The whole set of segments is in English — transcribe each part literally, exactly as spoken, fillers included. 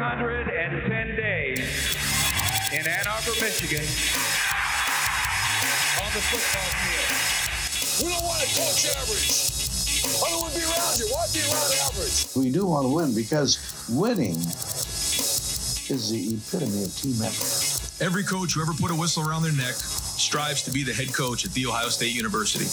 hundred ten days in Ann Arbor, Michigan, on the football field. We don't want to coach average. I don't want to be around you. Why be around average? We do want to win because winning is the epitome of team effort. Every coach who ever put a whistle around their neck strives to be the head coach at The Ohio State University.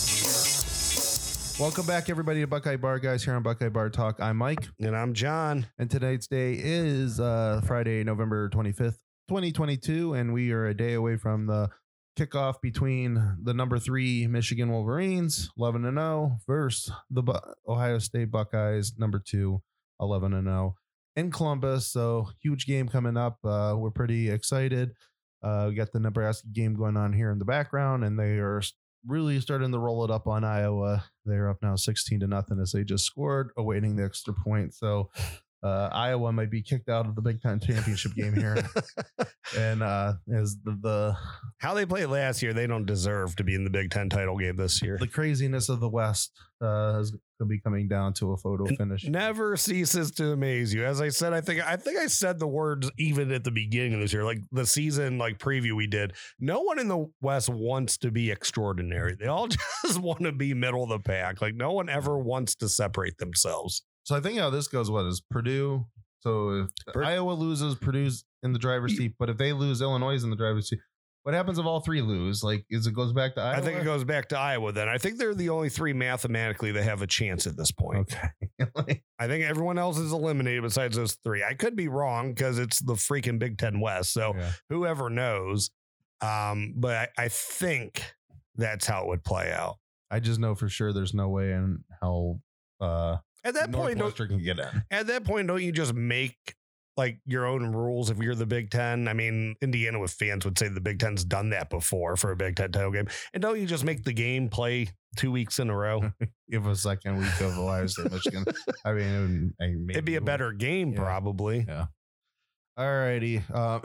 Welcome back, everybody, to Buckeye Bar Guys here on Buckeye Bar Talk. I'm Mike. And I'm John. And tonight's day is uh, Friday, November twenty-fifth, twenty twenty-two, and we are a day away from the kickoff between the number three Michigan Wolverines, eleven and oh, versus the Bu- Ohio State Buckeyes, number two, eleven and oh, in Columbus. So huge game coming up. Uh, we're pretty excited. Uh, we got the Nebraska game going on here in the background, and they are really starting to roll it up on Iowa. They're up now sixteen to nothing as they just scored, awaiting the extra point. So uh, Iowa might be kicked out of the Big Ten championship game here. And uh, as the, the how they played last year, they don't deserve to be in the Big Ten title game this year. The craziness of the West uh, is going to be coming down to a photo finish. Never ceases to amaze you. As I said, I think I think I said the words even at the beginning of this year, like the season like preview we did. No one in the West wants to be extraordinary. They all just want to be middle of the pack. Like no one ever wants to separate themselves. So I think how this goes, what is Purdue? So if Pur- Iowa loses, Purdue's in the driver's seat. But if they lose, Illinois is in the driver's seat. What happens if all three lose? Like, is it goes back to Iowa? I think it goes back to Iowa then. I think they're the only three mathematically that have a chance at this point. Okay. I think everyone else is eliminated besides those three. I could be wrong because it's the freaking Big Ten West. So yeah. Whoever knows. Um, but I, I think that's how it would play out. I just know for sure there's no way in how uh, at that point don't, can get in. At that point, don't you just make like your own rules if you're the Big Ten? I mean, Indiana with fans would say the Big Ten's done that before for a Big Ten title game. And don't you just make the game play two weeks in a row? Give a second week of Ohio State, Michigan. I mean, it would, I mean it'd be a better game, yeah. probably. Yeah. All righty. Uh,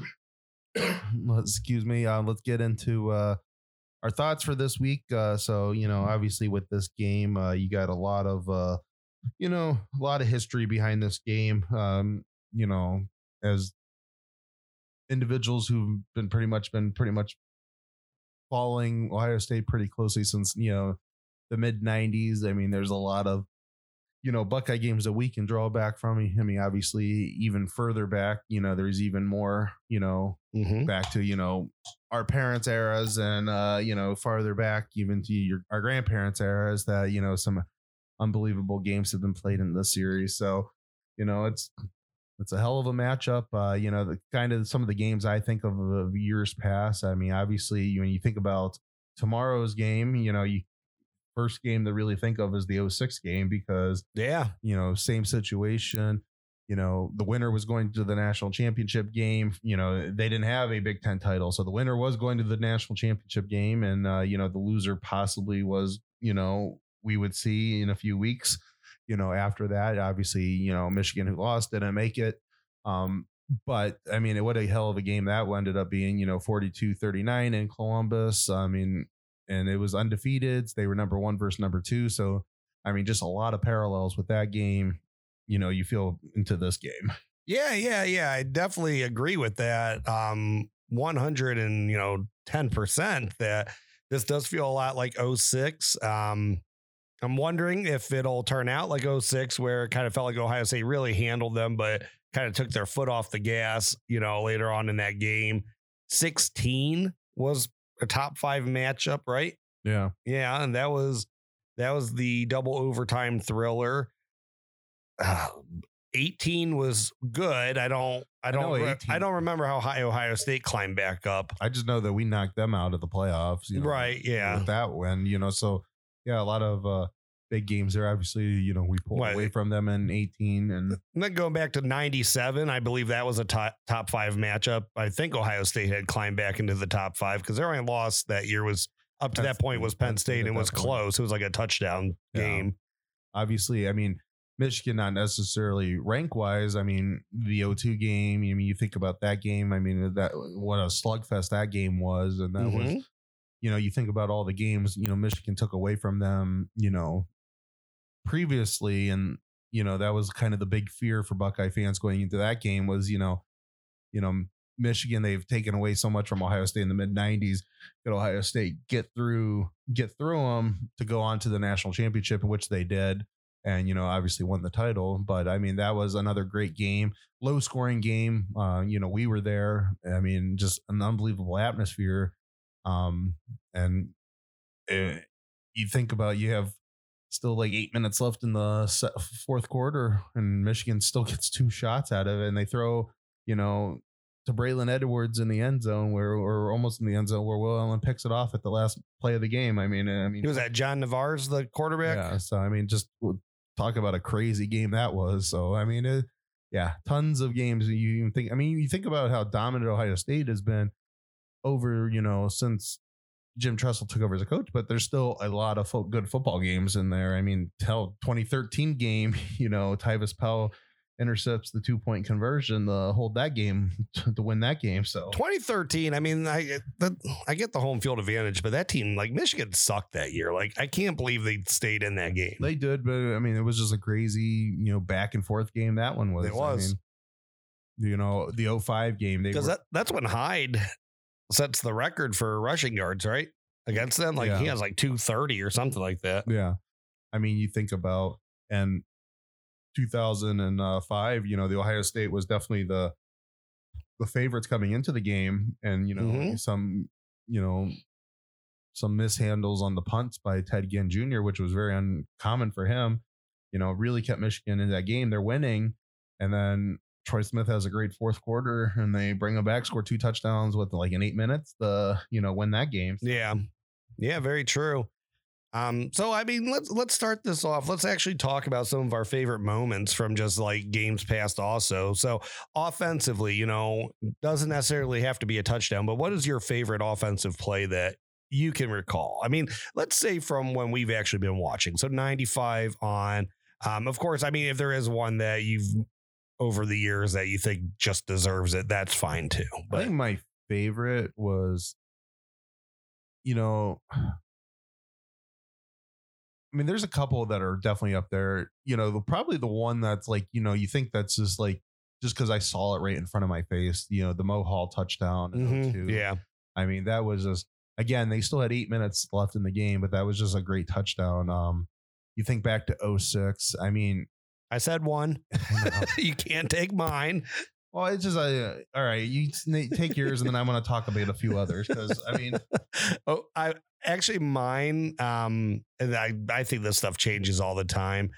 excuse me. Uh, let's get into uh, our thoughts for this week. Uh, so, you know, obviously with this game, uh, you got a lot of, uh, you know, a lot of history behind this game. Um, you know, as individuals who've been pretty much been pretty much following Ohio State pretty closely since, you know, the mid nineties. I mean, there's a lot of, you know, Buckeye games that we can draw back from. I mean, obviously even further back, you know, there's even more, you know, mm-hmm. back to, you know, our parents' eras and, uh, you know, farther back even to your, our grandparents' eras that, you know, some unbelievable games have been played in this series. So, you know, it's, It's a hell of a matchup. Uh, you know, the kind of some of the games I think of of years past. I mean, obviously, when you think about tomorrow's game, you know, you first game to really think of is the oh six game because, yeah, you know, same situation. You know, the winner was going to the national championship game. You know, they didn't have a Big Ten title, so the winner was going to the national championship game, and uh, you know, the loser possibly was, you know, we would see in a few weeks. You know, after that, obviously, you know, Michigan, who lost, didn't make it. Um, but I mean, what a hell of a game that ended up being, you know, forty-two thirty-nine in Columbus. I mean, and it was undefeated. They were number one versus number two. So, I mean, just a lot of parallels with that game, you know, you feel into this game. Yeah, yeah, yeah. I definitely agree with that. Um, one hundred and, you know, ten percent that this does feel a lot like oh six. Um, I'm wondering if it'll turn out like oh six, where it kind of felt like Ohio State really handled them, but kind of took their foot off the gas, you know, later on in that game. sixteen was a top five matchup, right? Yeah. Yeah. And that was, that was the double overtime thriller. Uh, eighteen was good. I don't, I don't, I, re- I don't remember how high Ohio State climbed back up. I just know that we knocked them out of the playoffs. You know, right. Yeah. With that win, you know, so. Yeah, a lot of uh, big games there. Obviously, you know, we pulled what? away from them in eighteen. And, and then going back to ninety-seven, I believe that was a top, top five matchup. I think Ohio State had climbed back into the top five because their only loss that year was up to That's, that point was Penn State and was point. close. It was like a touchdown yeah. game. Obviously, I mean, Michigan, not necessarily rank wise. I mean, the oh two game, I mean, you think about that game. I mean, that what a slugfest that game was. And that mm-hmm. was. You know, you think about all the games, you know, Michigan took away from them, you know, previously. And you know, that was kind of the big fear for Buckeye fans going into that game was, you know, you know, Michigan, they've taken away so much from Ohio State in the mid nineties. Could Ohio State get through, get through them to go on to the national championship, in which they did. And, you know, obviously won the title. But I mean, that was another great game, low scoring game. Uh, you know, we were there. I mean, just an unbelievable atmosphere. Um, and it, you think about, you have still like eight minutes left in the fourth quarter, and Michigan still gets two shots out of it. And they throw, you know, to Braylon Edwards in the end zone, where or almost in the end zone, where Will Allen picks it off at the last play of the game. I mean, I mean, was that John Navarre's the quarterback? Yeah. So I mean, just talk about a crazy game that was. So I mean, it, yeah, tons of games. You even think. I mean, you think about how dominant Ohio State has been over, you know, since Jim Tressel took over as a coach, but there's still a lot of fo- good football games in there. I mean, tell twenty thirteen game, you know, Tyvis Powell intercepts the two point conversion to hold that game, to win that game. So twenty thirteen, I mean, I the, I get the home field advantage, but that team, like Michigan, sucked that year. Like, I can't believe they stayed in that game. They did, but I mean, it was just a crazy, you know, back and forth game. That one was. It was. I mean, you know, the oh five game. They Because were, that, that's when Hyde sets the record for rushing yards, right? Against them. Like, Yeah. he has like two thirty or something like that. Yeah. I mean, you think about, and two thousand five, you know, the Ohio State was definitely the the favorites coming into the game, and you know, Mhm. some you know some mishandles on the punts by Ted Ginn Junior, which was very uncommon for him. You know, really kept Michigan in that game. They're winning, and then Troy Smith has a great fourth quarter, and they bring him back, score two touchdowns with like in eight minutes to, you know, win that game. Yeah. Yeah, very true. Um, so I mean, let's let's start this off. Let's actually talk about some of our favorite moments from just like games past also. So offensively, you know, doesn't necessarily have to be a touchdown, but what is your favorite offensive play that you can recall? I mean, let's say from when we've actually been watching. So ninety-five on. Um, of course, I mean, if there is one that you've over the years that you think just deserves it, that's fine too. I But think my favorite was, you know, I mean, there's a couple that are definitely up there. You know, the, probably the one that's like, you know, you think that's just like, just because I saw it right in front of my face, you know, the Mo Hall touchdown. in Mhm, oh two. yeah. I mean, that was just, again, they still had eight minutes left in the game, but that was just a great touchdown. Um, you think back to oh six. I mean, I said one. I know. You can't take mine. Well, it's just, uh, all right, you t- take yours and then I'm going to talk about a few others because, I mean, Oh, I actually mine. Um, and I I think this stuff changes all the time.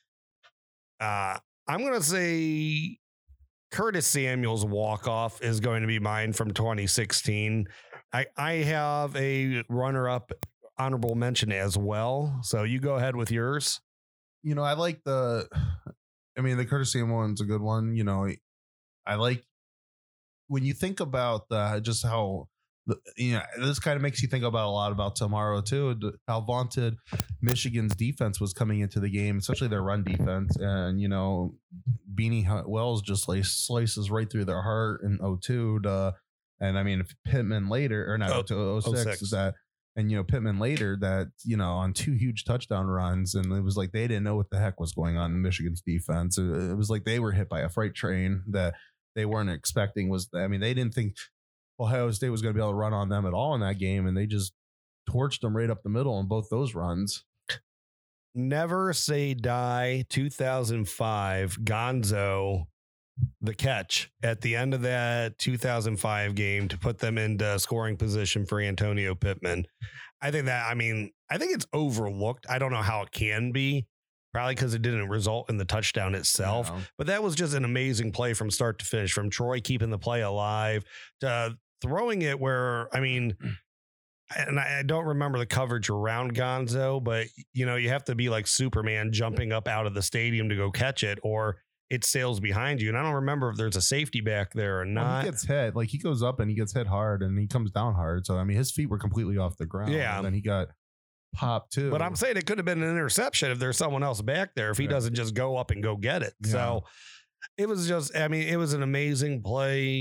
Uh, I'm gonna say Curtis Samuel's walk off is going to be mine from twenty sixteen. I I have a runner up honorable mention as well. So you go ahead with yours. you know, I like the, I mean, the Curtis Samuel one's a good one. You know, I like when you think about the, just how, the, you know, this kind of makes you think about a lot about tomorrow too, how vaunted Michigan's defense was coming into the game, especially their run defense. And, you know, Beanie Wells just like slices right through their heart in oh two to, and I mean, if Pittman later, or not, Oh, to oh six oh six. is that, and, you know, Pittman later that, you know, on two huge touchdown runs. And it was like, they didn't know what the heck was going on in Michigan's defense. It, it was like they were hit by a freight train that they weren't expecting. Was, I mean, they didn't think Ohio State was going to be able to run on them at all in that game. And they just torched them right up the middle on both those runs. Never Say Die two thousand five Gonzo, the catch at the end of that two thousand five game to put them into scoring position for Antonio Pittman. I think that, I mean, I think it's overlooked. I don't know how it can be, probably because it didn't result in the touchdown itself. You know? But that was just an amazing play from start to finish, from Troy keeping the play alive to throwing it where, I mean, and I I don't remember the coverage around Gonzo, but, you know, you have to be like Superman jumping up out of the stadium to go catch it, or it sails behind you. And I don't remember if there's a safety back there or Well, not. he gets hit, like he goes up and he gets hit hard and he comes down hard. So, I mean, his feet were completely off the ground. Yeah. And then he got popped too. But I'm saying it could have been an interception if there's someone else back there, if he Yeah. doesn't just go up and go get it. Yeah. So it was just, I mean, it was an amazing play.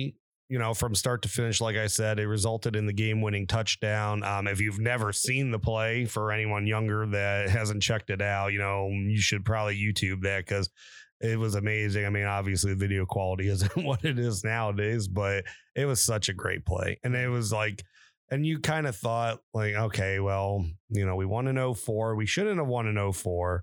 you know, from start to finish, like I said, it resulted in the game-winning touchdown. Um, if you've never seen the play, for anyone younger that hasn't checked it out, you know, you should probably YouTube that because it was amazing. I mean, obviously, the video quality isn't what it is nowadays, but it was such a great play. And it was like, and you kind of thought, like, okay, well, you know, we won in oh four. We shouldn't have won in oh four.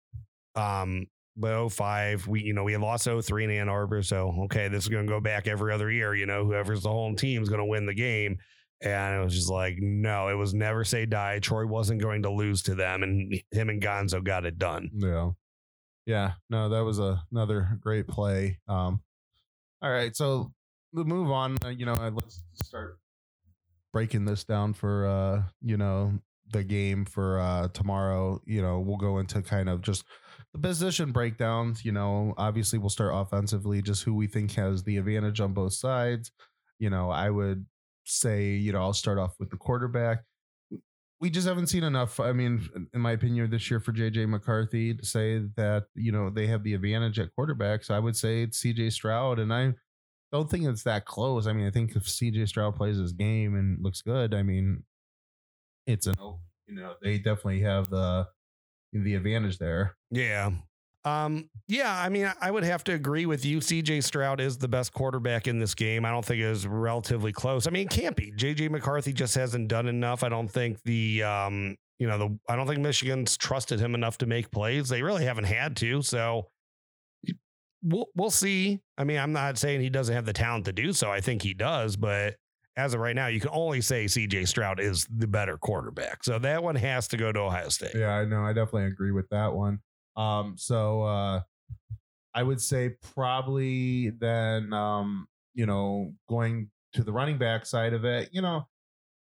Um, But oh five, we, you know, we had lost oh three in Ann Arbor. So, okay, this is going to go back every other year. You know, whoever's the home team is going to win the game. And it was just like, no, it was never say die. Troy wasn't going to lose to them. And him and Gonzo got it done. Yeah. Yeah. No, that was a, another great play. Um, all right. So we'll move on. Uh, you know, let's start breaking this down for, uh, you know, the game for uh, tomorrow. You know, we'll go into kind of just the position breakdowns. You know, obviously we'll start offensively, just who we think has the advantage on both sides. You know, I would say, you know, I'll start off with the quarterback. We just haven't seen enough, I mean, in my opinion, this year for J J McCarthy to say that, you know, they have the advantage at quarterback. So I would say it's C J Stroud, and I don't think it's that close. I mean, I think if C J Stroud plays his game and looks good, I mean, it's an, you know, they definitely have the the advantage there. Yeah. Um, yeah, I mean, I would have to agree with you. C J Stroud is the best quarterback in this game. I don't think it is relatively close. I mean, it can't be. J J McCarthy just hasn't done enough. I don't think the, um, you know, the, I don't think Michigan's trusted him enough to make plays. They really haven't had to. So we'll, we'll see. I mean, I'm not saying he doesn't have the talent to do so. I think he does, but as of right now, you can only say C J Stroud is the better quarterback. So that one has to go to Ohio State. Yeah, I know. I definitely agree with that one. Um, so uh, I would say probably then, um, you know, going to the running back side of it, you know,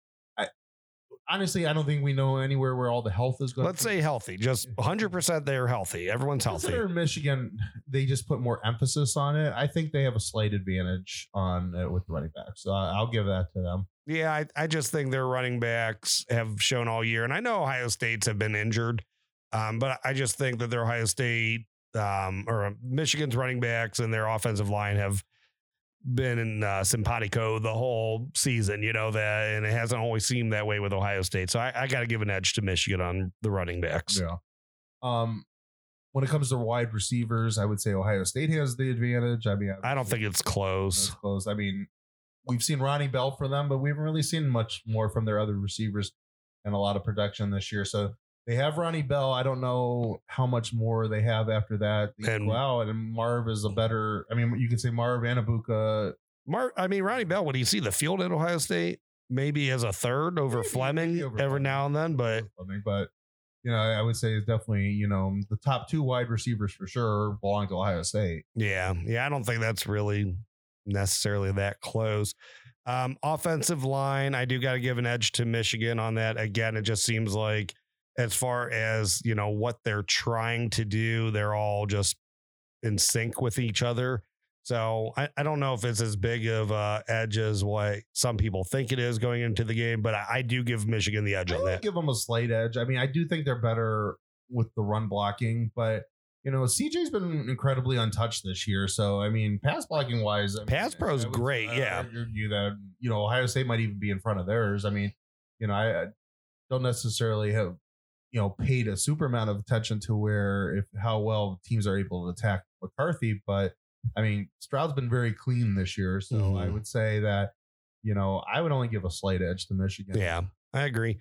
I honestly, I don't think we know anywhere where all the health is going. Let's say healthy, just one hundred percent they're healthy. Everyone's healthy. Consider Michigan, they just put more emphasis on it. I think they have a slight advantage on it with the running backs. So I'll give that to them. Yeah, I, I just think their running backs have shown all year. And I know Ohio State's have been injured. Um, but I just think that their Ohio State um, or Michigan's running backs and their offensive line have been in uh, simpatico the whole season, you know, that, and it hasn't always seemed that way with Ohio State. So I, I got to give an edge to Michigan on the running backs. Yeah. Um, when it comes to wide receivers, I would say Ohio State has the advantage. I mean, I don't think it's close. It's close. I mean, we've seen Ronnie Bell for them, but we haven't really seen much more from their other receivers and a lot of production this year. So they have Ronnie Bell. I don't know how much more they have after that. And wow, and Marv is a better. I mean, you could say Marv and Abuka. Marv, I mean, Ronnie Bell. Would he see the field at Ohio State? Maybe as a third over maybe, Fleming maybe over every Fleming. now and then, but Fleming, but you know, I would say it's definitely, you know, the top two wide receivers for sure belong to Ohio State. Yeah, yeah, I don't think that's really necessarily that close. Um, offensive line, I do got to give an edge to Michigan on that. Again, it just seems like, as far as, you know, what they're trying to do, they're all just in sync with each other. So I, I don't know if it's as big of a edge as what some people think it is going into the game, but I, I do give Michigan the edge I on that. Give them a slight edge. I mean, I do think they're better with the run blocking, but you know, C J's been incredibly untouched this year. So, I mean, pass blocking wise, I mean, pass pro is great. I, yeah. I argue that, you know, Ohio State might even be in front of theirs. I mean, you know, I, I don't necessarily have, you know, paid a super amount of attention to where if how well teams are able to attack McCarthy. But I mean, Stroud's been very clean this year. So mm-hmm. I would say that, you know, I would only give a slight edge to Michigan. Yeah, I agree.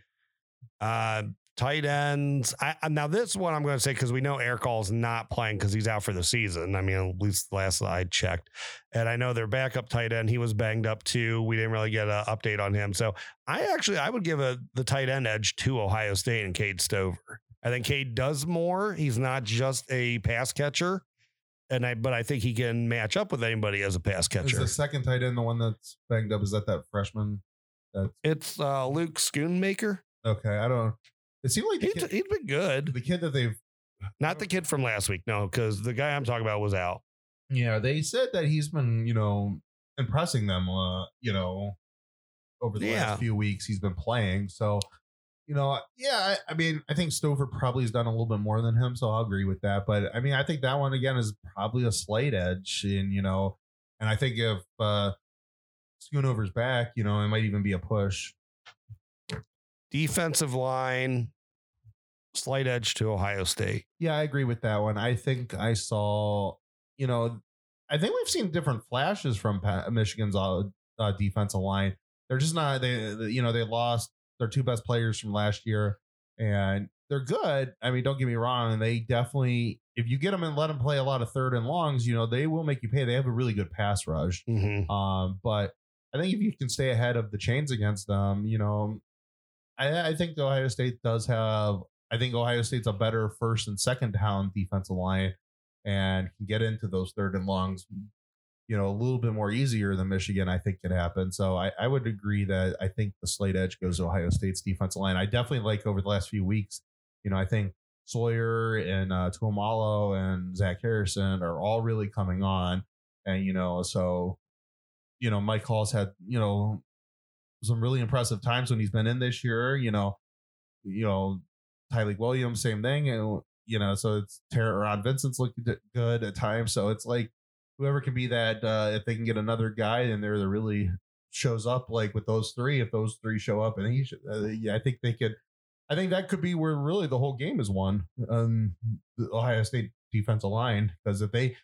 Uh, tight ends. I, now this one I'm going to say, because we know Eric All's not playing because he's out for the season. I mean, at least last I checked. And I know their backup tight end, he was banged up too. We didn't really get an update on him. So I actually, I would give a the tight end edge to Ohio State and Cade Stover. I think Cade does more. He's not just a pass catcher. And I, but I think he can match up with anybody as a pass catcher. Is the second tight end the one that's banged up? Is that that freshman? That's... It's uh, Luke Schoonmaker. Okay, I don't. It seemed like the he's, kid, he's been good. The kid that they've, not the kid from last week, no, because the guy I'm talking about was out. Yeah, they said that he's been, you know, impressing them. Uh, you know, over the yeah. last few weeks, he's been playing. So, you know, yeah, I, I mean, I think Stover probably has done a little bit more than him, so I'll agree with that. But I mean, I think that one again is probably a slight edge, and you know, and I think if uh, Schoonover's back, you know, it might even be a push. Defensive line, slight edge to Ohio State. Yeah, I agree with that one. I think I saw, you know, I think we've seen different flashes from Michigan's uh, uh, defensive line. They're just not, they, you know, they lost their two best players from last year, and they're good. I mean, don't get me wrong. And they definitely, if you get them and let them play a lot of third and longs, you know, they will make you pay. They have a really good pass rush. Mm-hmm. Um, but I think if you can stay ahead of the chains against them, you know, I, I think Ohio State does have, I think Ohio State's a better first and second down defensive line and can get into those third and longs, you know, a little bit more easier than Michigan, I think, could happen. So I, I would agree that I think the slight edge goes to Ohio State's defensive line. I definitely like over the last few weeks, you know, I think Sawyer and uh, Tuamalo and Zach Harrison are all really coming on. And, you know, so, you know, Mike Hall's had, you know, some really impressive times when he's been in this year, you know, you know, Tyleik Williams, same thing. And, you know, so it's Teron Vincent's looking good at times. So it's like whoever can be that, uh, if they can get another guy in there that really shows up, like with those three, if those three show up, and he should, uh, yeah, I think they could, I think that could be where really the whole game is won. Um, the Ohio State defensive line, because if they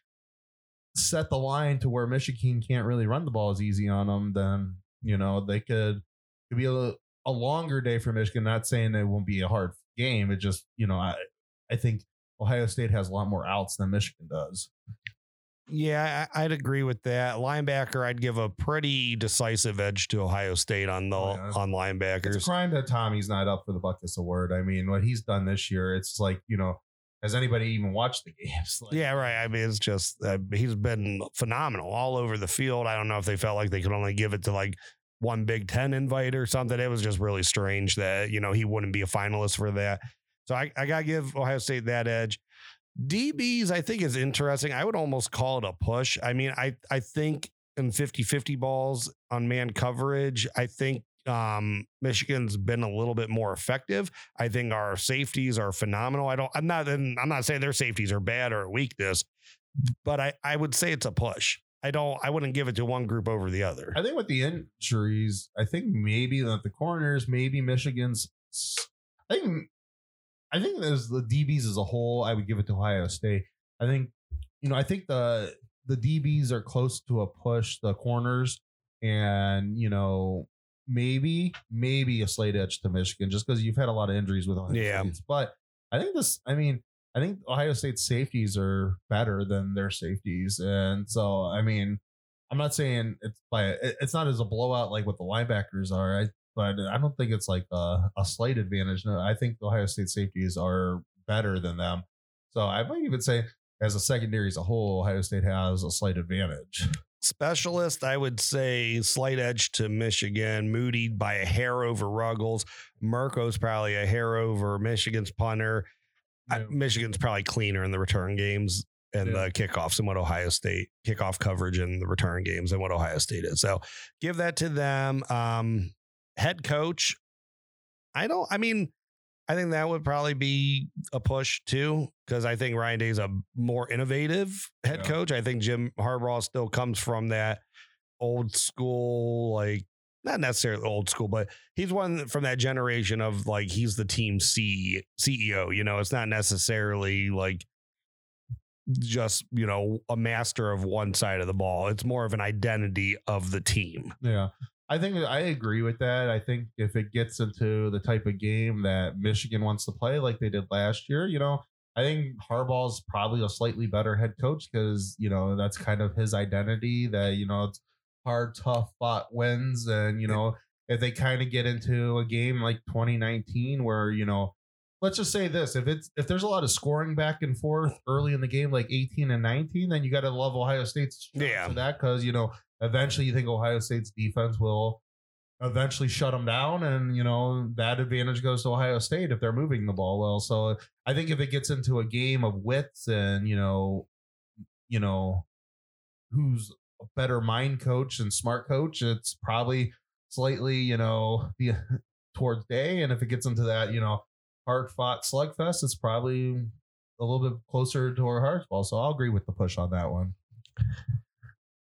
set the line to where Michigan can't really run the ball as easy on them, then, you know, they could, could be a, a longer day for Michigan. Not saying it won't be a hard game. It just, you know, I, I think Ohio State has a lot more outs than Michigan does. Yeah, I- I'd agree with that. Linebacker, I'd give a pretty decisive edge to Ohio State on the Oh, yeah. on linebackers. It's a crime that Tommy's not up for the Butkus Award. I mean, what he's done this year, it's like, you know, has anybody even watched the games? Like, Yeah, right. I mean, it's just uh, he's been phenomenal all over the field. I don't know if they felt like they could only give it to like one Big Ten invite or something. It was just really strange that, you know, he wouldn't be a finalist for that. So I, I got to give Ohio State that edge. D Bs, I think, is interesting. I would almost call it a push. I mean, I, I think in fifty-fifty balls on man coverage, I think um, Michigan's been a little bit more effective. I think our safeties are phenomenal. I don't, I'm not, I'm not saying their safeties are bad or a weakness, but I, I would say it's a push. I don't, I wouldn't give it to one group over the other. I think with the injuries, I think maybe that the corners, maybe Michigan's, I think, I think as the D Bs as a whole, I would give it to Ohio State. I think, you know, I think the, the D Bs are close to a push, the corners, and, you know, maybe, maybe a slight edge to Michigan, just because you've had a lot of injuries with Ohio Yeah. State. But I think this, I mean, I think Ohio State's safeties are better than their safeties. And so, I mean, I'm not saying it's by, it's not as a blowout like what the linebackers are, I, but I don't think it's like a, a slight advantage. No, I think the Ohio State safeties are better than them. So I might even say as a secondary as a whole, Ohio State has a slight advantage. Specialist, I would say slight edge to Michigan, Moody by a hair over Ruggles. Mirko's probably a hair over Michigan's punter. I, Yeah. Michigan's probably cleaner in the return games and Yeah. the kickoffs and what Ohio State kickoff coverage in the return games and what Ohio State is. So give that to them. Um, head coach, I don't, I mean, I think that would probably be a push too, because I think Ryan Day's a more innovative head Yeah. coach. I think Jim Harbaugh still comes from that old school, like not necessarily old school, but he's one from that generation of like, he's the team C CEO, you know, it's not necessarily like just, you know, a master of one side of the ball. It's more of an identity of the team. Yeah. I think I agree with that. I think if it gets into the type of game that Michigan wants to play like they did last year, you know, I think Harbaugh's probably a slightly better head coach because, you know, that's kind of his identity that, you know, it's hard, tough fought wins. And, you know, if they kind of get into a game like twenty nineteen where, you know, let's just say this, if it's if there's a lot of scoring back and forth early in the game, like eighteen and nineteen, then you got to love Ohio State's Yeah. for that because, you know, eventually you think Ohio State's defense will eventually shut them down. And, you know, that advantage goes to Ohio State if they're moving the ball well. So I think if it gets into a game of wits and, you know, you know, who's a better mind coach and smart coach, it's probably slightly, you know, the towards Day. And if it gets into that, you know, hard fought slugfest, it's probably a little bit closer to our Harbaugh. So I'll agree with the push on that one.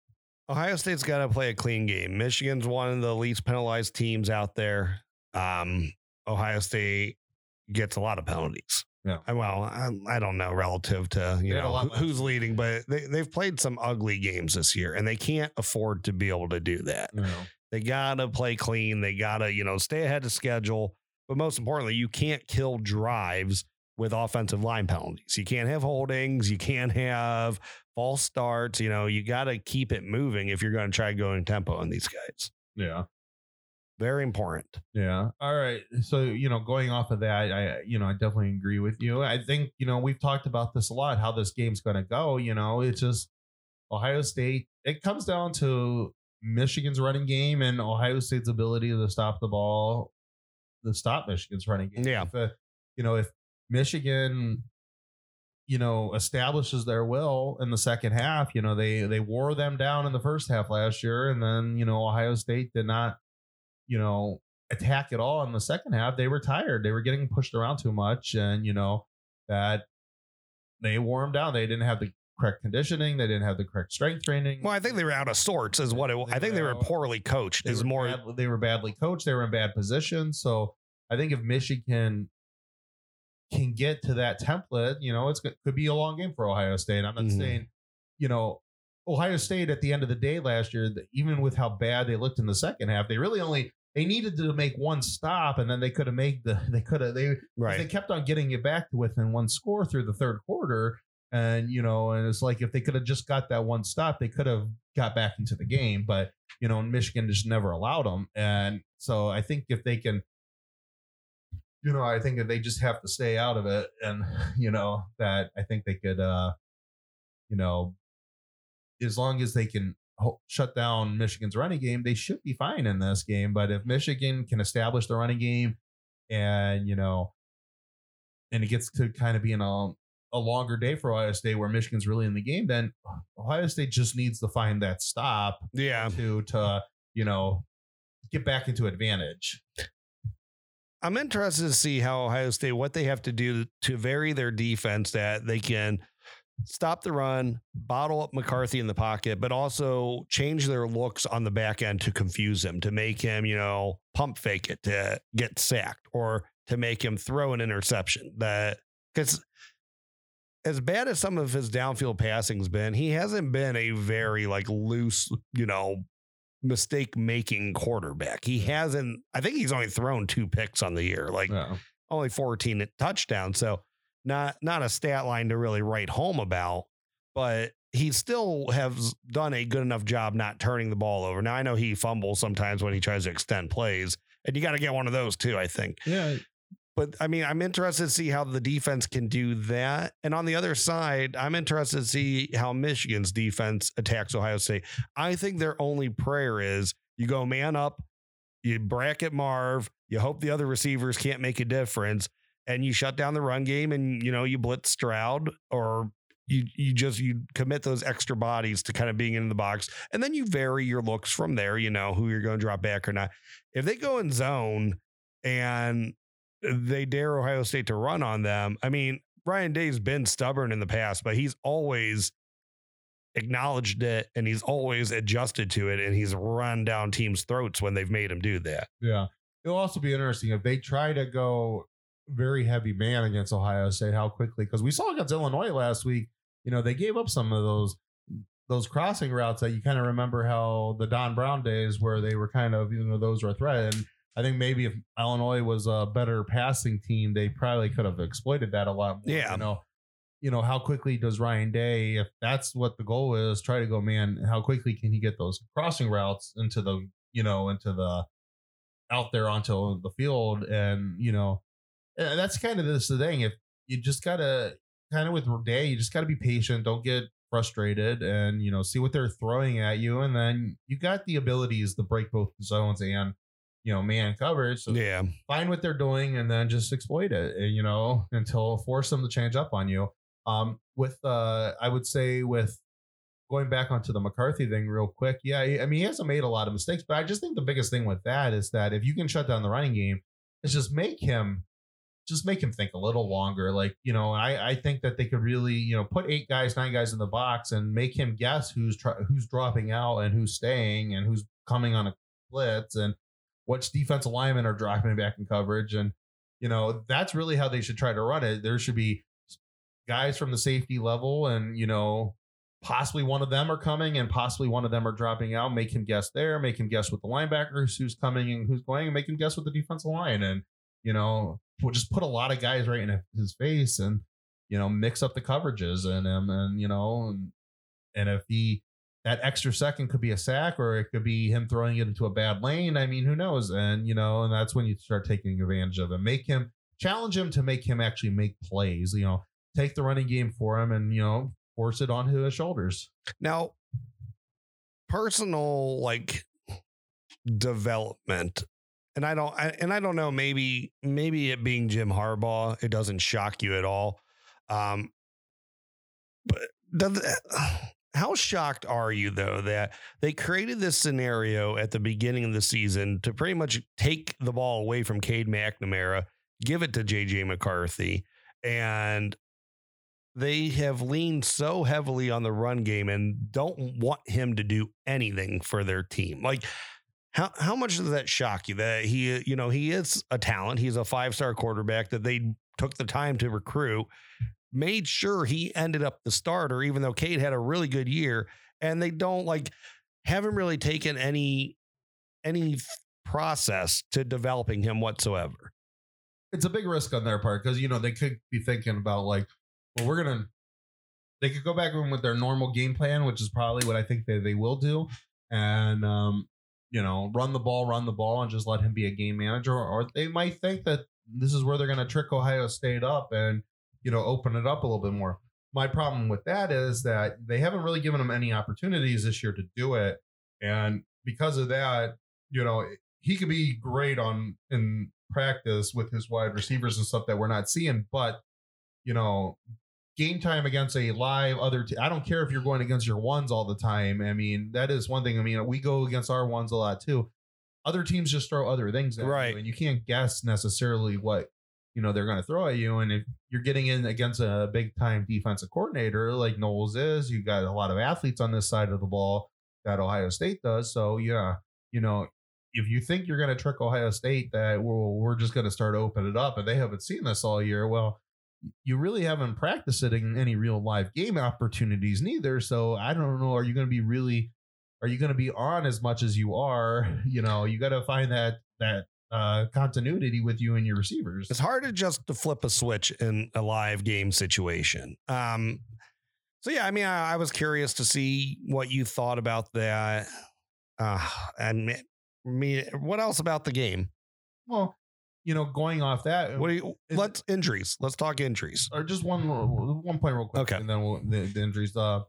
Ohio State's got to play a clean game. Michigan's one of the least penalized teams out there. Um, Ohio State gets a lot of penalties. Yeah. Well, I, I don't know relative to you They had a know lot who- less. who's leading, but they, they've played some ugly games this year, and they can't afford to be able to do that. You know. They gotta play clean. They gotta you know stay ahead of schedule. But most importantly, you can't kill drives with offensive line penalties. You can't have holdings. You can't have false starts. You know, you got to keep it moving if you're going to try going tempo on these guys. Yeah. Very important. Yeah. All right. So, you know, going off of that, I, you know, I definitely agree with you. I think, you know, we've talked about this a lot, how this game's going to go. You know, it's just Ohio State. It comes down to Michigan's running game and Ohio State's ability to stop the ball, to stop Michigan's running game. Yeah. If, uh, you know, if Michigan, you know, establishes their will in the second half, you know, they, they wore them down in the first half last year. And then, you know, Ohio State did not, you know, attack at all in the second half. They were tired. They were getting pushed around too much. And, you know, that they wore them down. They didn't have the correct conditioning. They didn't have the correct strength training. Well, I think they were out of sorts is what it I think they were poorly coached They is were more. bad- they were badly coached. They were in bad positions. So I think if Michigan can get to that template, you know, it's could be a long game for Ohio State. I'm not Mhm. saying, you know, Ohio State at the end of the day last year, even with how bad they looked in the second half, they really only they needed to make one stop, and then they could have made the they could have they Right. they kept on getting it back to within one score through the third quarter. And, you know, and it's like if they could have just got that one stop, they could have got back into the game. But, you know, Michigan just never allowed them. And so I think if they can, you know, I think that they just have to stay out of it. And, you know, that I think they could, uh, you know, as long as they can ho- shut down Michigan's running game, they should be fine in this game. But if Michigan can establish the running game and, you know, and it gets to kind of being a, a longer day for Ohio State where Michigan's really in the game, then Ohio State just needs to find that stop Yeah. to, to, you know, get back into advantage. I'm interested to see how Ohio State, what they have to do to vary their defense that they can stop the run, bottle up McCarthy in the pocket, but also change their looks on the back end to confuse him, to make him, you know, pump fake it to get sacked or to make him throw an interception. That because as bad as some of his downfield passing's been, he hasn't been a very like loose, you know, mistake making quarterback. He hasn't, I think he's only thrown two picks on the year, like Yeah. only fourteen touchdowns. So not, not a stat line to really write home about, but he still has done a good enough job not turning the ball over. Now I know he fumbles sometimes when he tries to extend plays, and you got to get one of those too, I think. Yeah. But I mean, I'm interested to see how the defense can do that. And on the other side, I'm interested to see how Michigan's defense attacks Ohio State. I think their only prayer is you go man up, you bracket Marv, you hope the other receivers can't make a difference, and you shut down the run game, and you know you blitz Stroud, or you you just you commit those extra bodies to kind of being in the box, and then you vary your looks from there. You know who you're going to drop back or not. If they go in zone and they dare Ohio State to run on them, I mean, Ryan Day's been stubborn in the past, but he's always acknowledged it and he's always adjusted to it, and he's run down teams' throats when they've made him do that. Yeah. It'll also be interesting if they try to go very heavy man against Ohio State, how quickly, because we saw against Illinois last week, you know, they gave up some of those those crossing routes that you kind of remember how the Don Brown days where they were kind of, you know, those were a threat. And I think maybe if Illinois was a better passing team, they probably could have exploited that a lot more. Yeah. You know, you know, how quickly does Ryan Day, if that's what the goal is, try to go, man, how quickly can he get those crossing routes into the, you know, into the, out there onto the field? And, you know, that's kind of this the thing. If you just got to kind of with Day, you just got to be patient. Don't get frustrated and, you know, see what they're throwing at you. And then you got the abilities to break both zones and, you know, man coverage. So Yeah. find what they're doing and then just exploit it, and, you know, until force them to change up on you. Um, with, uh, I would say with going back onto the McCarthy thing real quick. Yeah. I mean, he hasn't made a lot of mistakes, but I just think the biggest thing with that is that if you can shut down the running game, it's just make him just make him think a little longer. Like, you know, I, I think that they could really, you know, put eight guys, nine guys in the box and make him guess who's try, who's dropping out and who's staying and who's coming on a blitz and which defensive linemen are dropping back in coverage. And, you know, that's really how they should try to run it. There should be guys from the safety level and, you know, possibly one of them are coming and possibly one of them are dropping out. Make him guess there, make him guess with the linebackers who's coming and who's going, and make him guess with the defensive line. And, you know, we'll just put a lot of guys right in his face and, you know, mix up the coverages and him and, you know, and, and if he, that extra second could be a sack or it could be him throwing it into a bad lane. I mean, who knows? And, you know, and that's when you start taking advantage of him, make him challenge him to make him actually make plays, you know, take the running game for him and, you know, force it onto his shoulders. Now, personal like development. And I don't, I, and I don't know, maybe, maybe it being Jim Harbaugh, it doesn't shock you at all. Um, but does, how shocked are you though, that they created this scenario at the beginning of the season to pretty much take the ball away from Cade McNamara, give it to J J McCarthy, and they have leaned so heavily on the run game and don't want him to do anything for their team. Like, how, how much does that shock you that he, you know, he is a talent. He's a five-star quarterback that they took the time to recruit, made sure he ended up the starter, even though Cade had a really good year, and they don't like haven't really taken any, any process to developing him whatsoever. It's a big risk on their part because, you know, they could be thinking about like, well, we're going to, they could go back in with their normal game plan, which is probably what I think they, they will do. And, um, you know, run the ball, run the ball and just let him be a game manager. Or they might think that this is where they're going to trick Ohio State up and, you know, open it up a little bit more. My problem with that is that they haven't really given him any opportunities this year to do it. And because of that, you know, he could be great on in practice with his wide receivers and stuff that we're not seeing. But, you know, game time against a live other t- I don't care if you're going against your ones all the time. I mean, that is one thing. I mean, we go against our ones a lot too. Other teams just throw other things at right. you, and you can't guess necessarily what, you know, they're going to throw at you. And if you're getting in against a big time defensive coordinator like Knowles is, you got a lot of athletes on this side of the ball that Ohio State does. So yeah, you know, if you think you're going to trick Ohio State that we're, we're just going to start opening it up and they haven't seen this all year, well, you really haven't practiced it in any real live game opportunities neither. So I don't know. Are you going to be really, are you going to be on as much as you are? You know, you got to find that, that uh, continuity with you and your receivers. It's hard to just to flip a switch in a live game situation. Um, so yeah, I mean, I, I was curious to see what you thought about that. Uh, and me, what else about the game? Well, you know, going off that, what do you, let's it, injuries. Let's talk injuries. Or just one one point real quick. Okay. And then we'll, the, the injuries. Uh,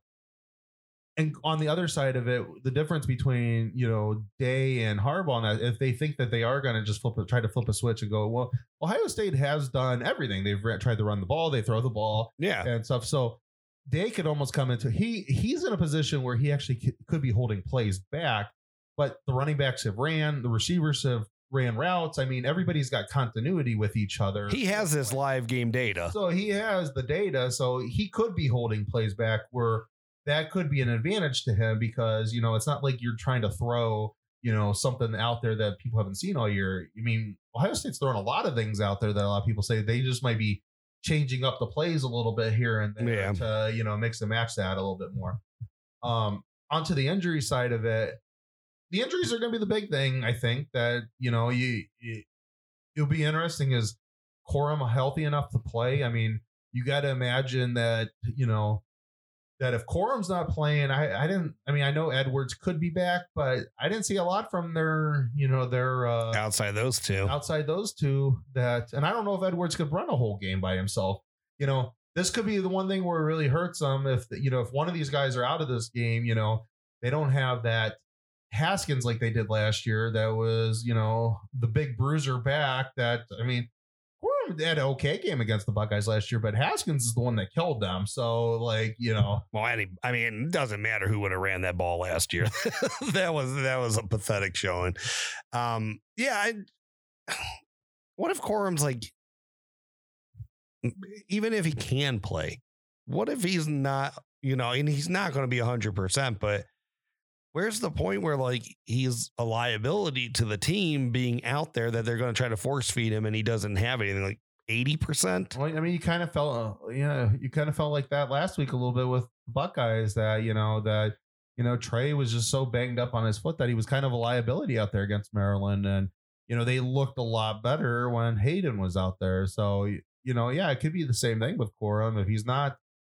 and on the other side of it, the difference between, you know, Day and Harbaugh, that if they think that they are going to just flip, try to flip a switch and go, well, Ohio State has done everything. They've tried to run the ball. They throw the ball. Yeah. And stuff. So Day could almost come into, he he's in a position where he actually could be holding plays back, but the running backs have ran, the receivers have ran routes. I mean, everybody's got continuity with each other. He has this live game data. So he has the data. So he could be holding plays back where that could be an advantage to him because, you know, it's not like you're trying to throw, you know, something out there that people haven't seen all year. I mean, Ohio State's throwing a lot of things out there that a lot of people say they just might be changing up the plays a little bit here and there yeah. to, you know, mix and match that a little bit more. Um, onto the injury side of it. The injuries are going to be the big thing, I think, that, you know, you, you it'll be interesting. Is Corum healthy enough to play? I mean, you got to imagine that, you know, that if Corum's not playing, I, I didn't, I mean, I know Edwards could be back, but I didn't see a lot from their, you know, their uh, outside those two, outside those two that, and I don't know if Edwards could run a whole game by himself. You know, this could be the one thing where it really hurts them if, you know, if one of these guys are out of this game, you know, they don't have that Haskins like they did last year. That was, you know, the big bruiser back that, I mean, Corum had an okay game against the Buckeyes last year, but Haskins is the one that killed them. So, like, you know, well, any, I mean, it doesn't matter who would have ran that ball last year. that was, that was a pathetic showing. Um, yeah. I, what if Corum's like, even if he can play, what if he's not, you know, and he's not going to be one hundred percent, but where's the point where like he's a liability to the team being out there that they're going to try to force feed him and he doesn't have anything, like eighty percent? Well, I mean, you kind of felt, uh, yeah, you kind of felt like that last week a little bit with the Buckeyes, that, you know, that, you know, Trey was just so banged up on his foot that he was kind of a liability out there against Maryland. And, you know, they looked a lot better when Hayden was out there. So, you know, yeah, it could be the same thing with Corum if he's not.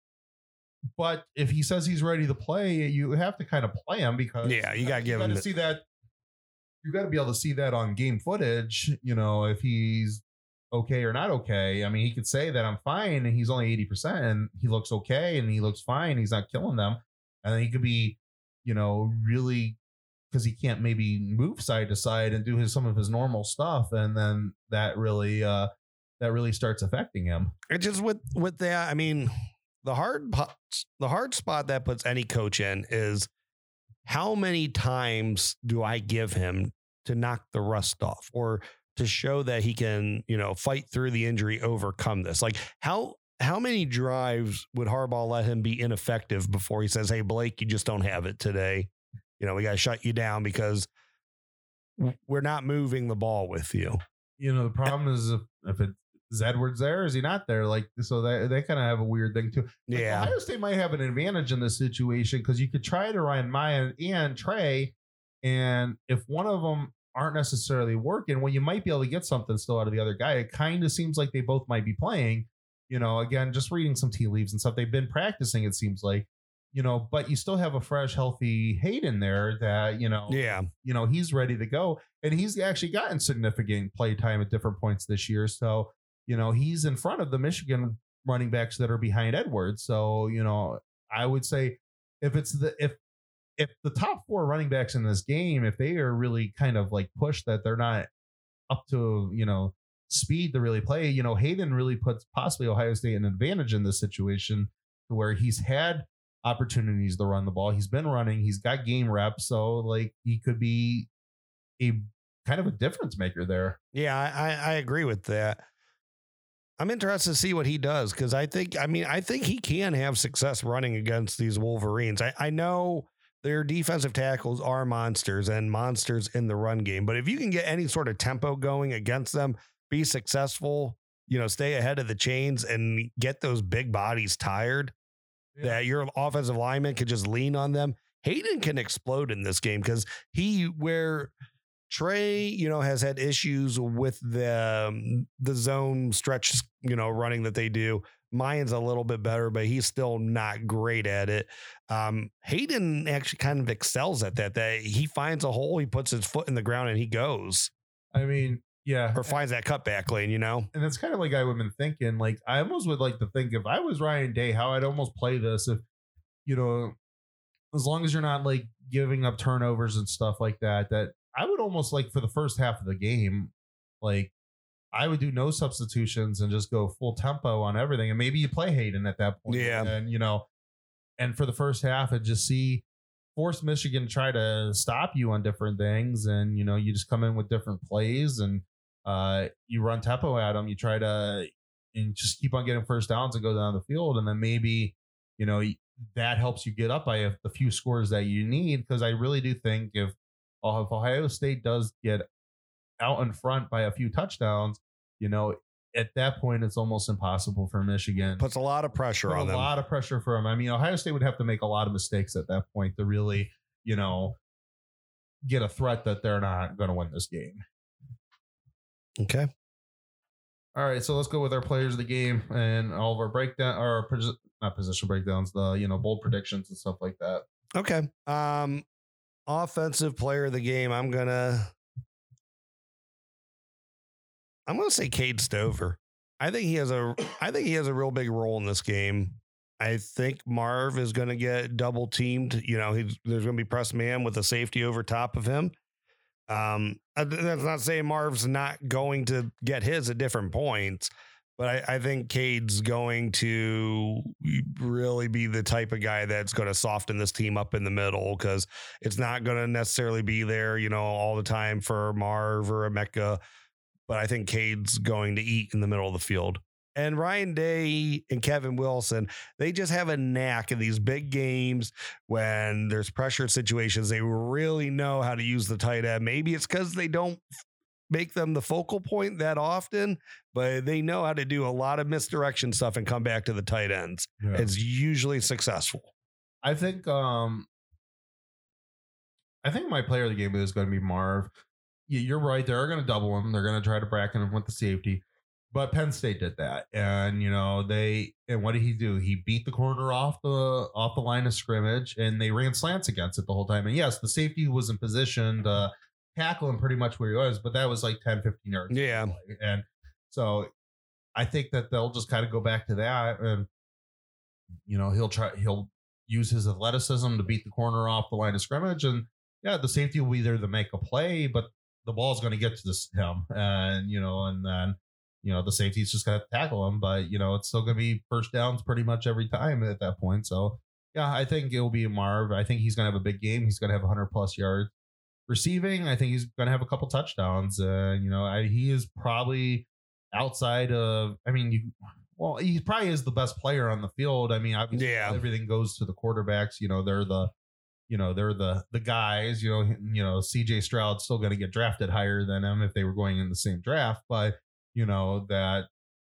But if he says he's ready to play, you have to kind of play him, because yeah, you got to give him him to the- see that. You got to be able to see that on game footage, you know, if he's okay or not okay. I mean, he could say that I'm fine and he's only eighty percent and he looks okay and he looks fine. He's not killing them. And then he could be, you know, really, because he can't maybe move side to side and do his some of his normal stuff. And then that really, uh, that really starts affecting him. It just with, with that, I mean, the hard, the hard spot that puts any coach in is how many times do I give him to knock the rust off or to show that he can, you know, fight through the injury, overcome this? Like how, how many drives would Harbaugh let him be ineffective before he says, hey, Blake, you just don't have it today. You know, we got to shut you down because we're not moving the ball with you. You know, the problem is if, if it, is Edwards there? Is he not there? Like, so they, they kind of have a weird thing too. Like, Yeah. Ohio State might have an advantage in this situation because you could try to Ryan Maya and Trey. And if one of them aren't necessarily working, well, you might be able to get something still out of the other guy. It kind of seems like they both might be playing, you know, again, just reading some tea leaves and stuff. They've been practicing, it seems like, you know, but you still have a fresh, healthy Hayden there that, you know, Yeah. you know, he's ready to go. And he's actually gotten significant play time at different points this year. So, you know, he's in front of the Michigan running backs that are behind Edwards. So, you know, I would say if it's the, if, if the top four running backs in this game, if they are really kind of like pushed that they're not up to, you know, speed to really play, you know, Hayden really puts possibly Ohio State an advantage in this situation where he's had opportunities to run the ball. He's been running, he's got game reps. So like he could be a kind of a difference maker there. Yeah, I, I agree with that. I'm interested to see what he does because I think, I mean, I think he can have success running against these Wolverines. I, I know their defensive tackles are monsters and monsters in the run game, but if you can get any sort of tempo going against them, be successful, you know, stay ahead of the chains and get those big bodies tired, yeah. that your offensive lineman could just lean on them. Hayden can explode in this game because he, where Trey, you know, has had issues with the um, the zone stretch, you know, running that they do. Mayan's a little bit better, but he's still not great at it. Um, Hayden actually kind of excels at that. That he finds a hole, he puts his foot in the ground, and he goes. I mean, yeah, or finds that cutback lane, you know. And that's kind of like I've been thinking. Like I almost would like to think if I was Ryan Day, how I'd almost play this if, you know, as long as you're not like giving up turnovers and stuff like that, that. I would almost like for the first half of the game, like I would do no substitutions and just go full tempo on everything. And maybe you play Hayden at that point. Yeah. And, you know, and for the first half and just see, force Michigan to try to stop you on different things. And, you know, you just come in with different plays and uh, you run tempo at them. You try to and just keep on getting first downs and go down the field. And then maybe, you know, that helps you get up by a, a few scores that you need. Because I really do think if, If Ohio State does get out in front by a few touchdowns, you know, at that point, it's almost impossible for Michigan. Puts a lot of pressure Put on a them. A lot of pressure for them. I mean, Ohio State would have to make a lot of mistakes at that point to really, you know, get a threat that they're not going to win this game. Okay. All right, so let's go with our players of the game and all of our breakdown, or not position breakdowns, the, you know, bold predictions and stuff like that. Okay. Um, offensive player of the game, I'm gonna I'm gonna say Cade Stover. I think he has a I think he has a real big role in this game. I think Marv is gonna get double teamed. You know, he's there's gonna be press man with a safety over top of him. Um, that's not saying Marv's not going to get his at different points, but I, I think Cade's going to really be the type of guy that's going to soften this team up in the middle because it's not going to necessarily be there, you know, all the time for Marv or Emeka. But I think Cade's going to eat in the middle of the field. And Ryan Day and Kevin Wilson, they just have a knack in these big games when there's pressure situations. They really know how to use the tight end. Maybe it's because they don't make them the focal point that often, but they know how to do a lot of misdirection stuff and come back to the tight ends. Yeah. It's usually successful. I think um, I think my player of the game is going to be Marv. You're right. They're going to double him. They're going to try to bracket him with the safety. But Penn State did that, and you know they. And what did he do? He beat the corner off the off the line of scrimmage, and they ran slants against it the whole time. And yes, the safety was in position to tackle him pretty much where he was, but that was like ten, fifteen yards. Yeah, and so I think that they'll just kind of go back to that, and you know he'll try. He'll use his athleticism to beat the corner off the line of scrimmage, and yeah, the safety will be there to make a play, but the ball's going to get to this him, and you know, and then. You know, the safety's just going to tackle him, but, you know, it's still going to be first downs pretty much every time at that point. So, yeah, I think it'll be Marv. I think he's going to have a big game. He's going to have one hundred plus yards. Receiving, I think he's going to have a couple touchdowns. Uh, you know, I, he is probably outside of, I mean, you, well, he probably is the best player on the field. I mean, obviously, yeah. Everything goes to the quarterbacks. You know, they're the, you know, they're the the guys, you know, you know, C J Stroud's still going to get drafted higher than him if they were going in the same draft. But, you know, that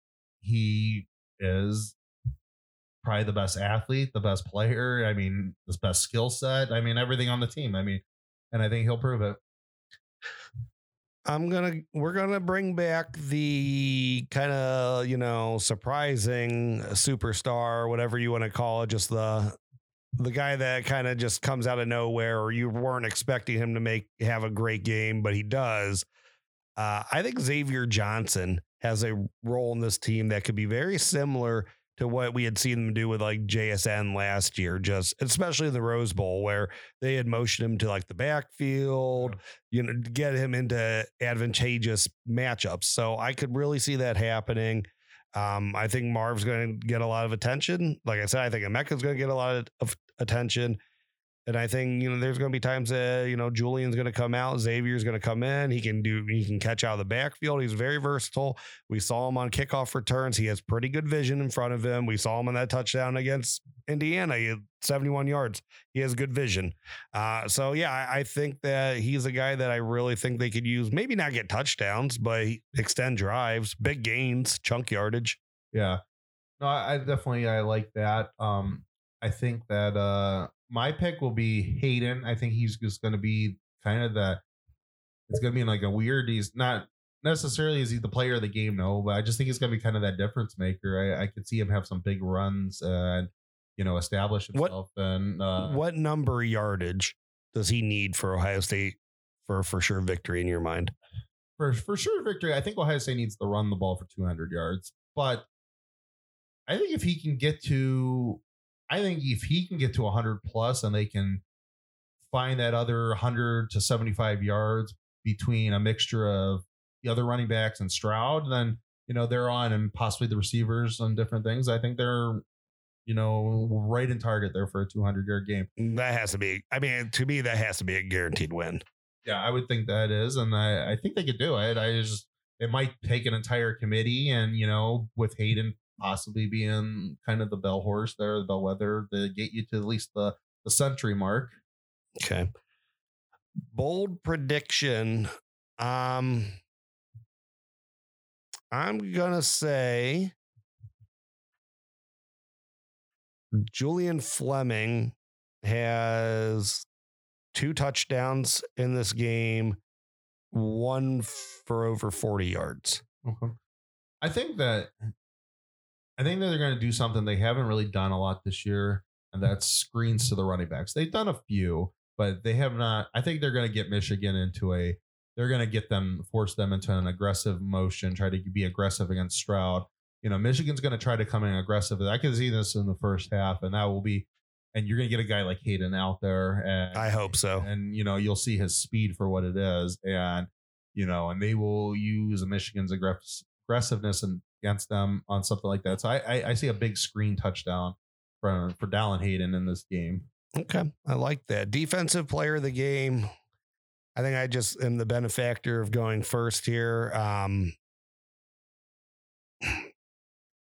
he is probably the best athlete, the best player. I mean, the best skill set. I mean, everything on the team. I mean, and I think he'll prove it. I'm going to, we're going to bring back the kind of, you know, surprising superstar, whatever you want to call it. Just the, the guy that kind of just comes out of nowhere, or you weren't expecting him to make, have a great game, but he does. Uh, I think Xavier Johnson has a role in this team that could be very similar to what we had seen them do with like J S N last year, just especially in the Rose Bowl, where they had motioned him to like the backfield, you know, to get him into advantageous matchups. So I could really see that happening. Um, I think Marv's going to get a lot of attention. Like I said, I think Emeka's going to get a lot of, of attention. And I think, you know, there's going to be times that, you know, Julian's going to come out. Xavier's going to come in. He can do, he can catch out of the backfield. He's very versatile. We saw him on kickoff returns. He has pretty good vision in front of him. We saw him on that touchdown against Indiana. He had seventy-one yards. He has good vision. Uh, so, yeah, I, I think that he's a guy that I really think they could use. Maybe not get touchdowns, but extend drives, big gains, chunk yardage. Yeah. No, I, I definitely, I like that. Um, I think that, uh, my pick will be Hayden. I think he's just going to be kind of that. It's going to be like a weird. He's not necessarily is he the player of the game, no, but I just think he's going to be kind of that difference maker. I, I could see him have some big runs and, you know, establish himself. What, and uh, what number yardage does he need for Ohio State for for sure victory in your mind? For for sure victory, I think Ohio State needs to run the ball for two hundred yards, but I think if he can get to. I think if he can get to one hundred plus and they can find that other one hundred to seventy-five yards between a mixture of the other running backs and Stroud, then, you know, they're on, and possibly the receivers and different things. I think they're, you know, right in target there for a two hundred yard game. That has to be, I mean, to me, that has to be a guaranteed win. Yeah, I would think that is. And I, I think they could do it. I just, it might take an entire committee, and, you know, with Hayden possibly being kind of the bell horse there, the bellwether, to get you to at least the, the century mark. Okay. Bold prediction. Um, I'm going to say Julian Fleming has two touchdowns in this game, one for over forty yards. Okay. I think that I think that they're going to do something they haven't really done a lot this year, and that's screens to the running backs. They've done a few, but they have not. I think they're going to get Michigan into a, they're going to get them, force them into an aggressive motion, try to be aggressive against Stroud. You know, Michigan's going to try to come in aggressive. I can see this in the first half, and that will be, and you're going to get a guy like Hayden out there. And I hope so. And, you know, you'll see his speed for what it is. And, you know, and they will use Michigan's aggressive aggressiveness and against them on something like that. So I, I I see a big screen touchdown for for Dallin Hayden in this game. Okay, I like that. Defensive player of the game. I think I just am the benefactor of going first here. Um,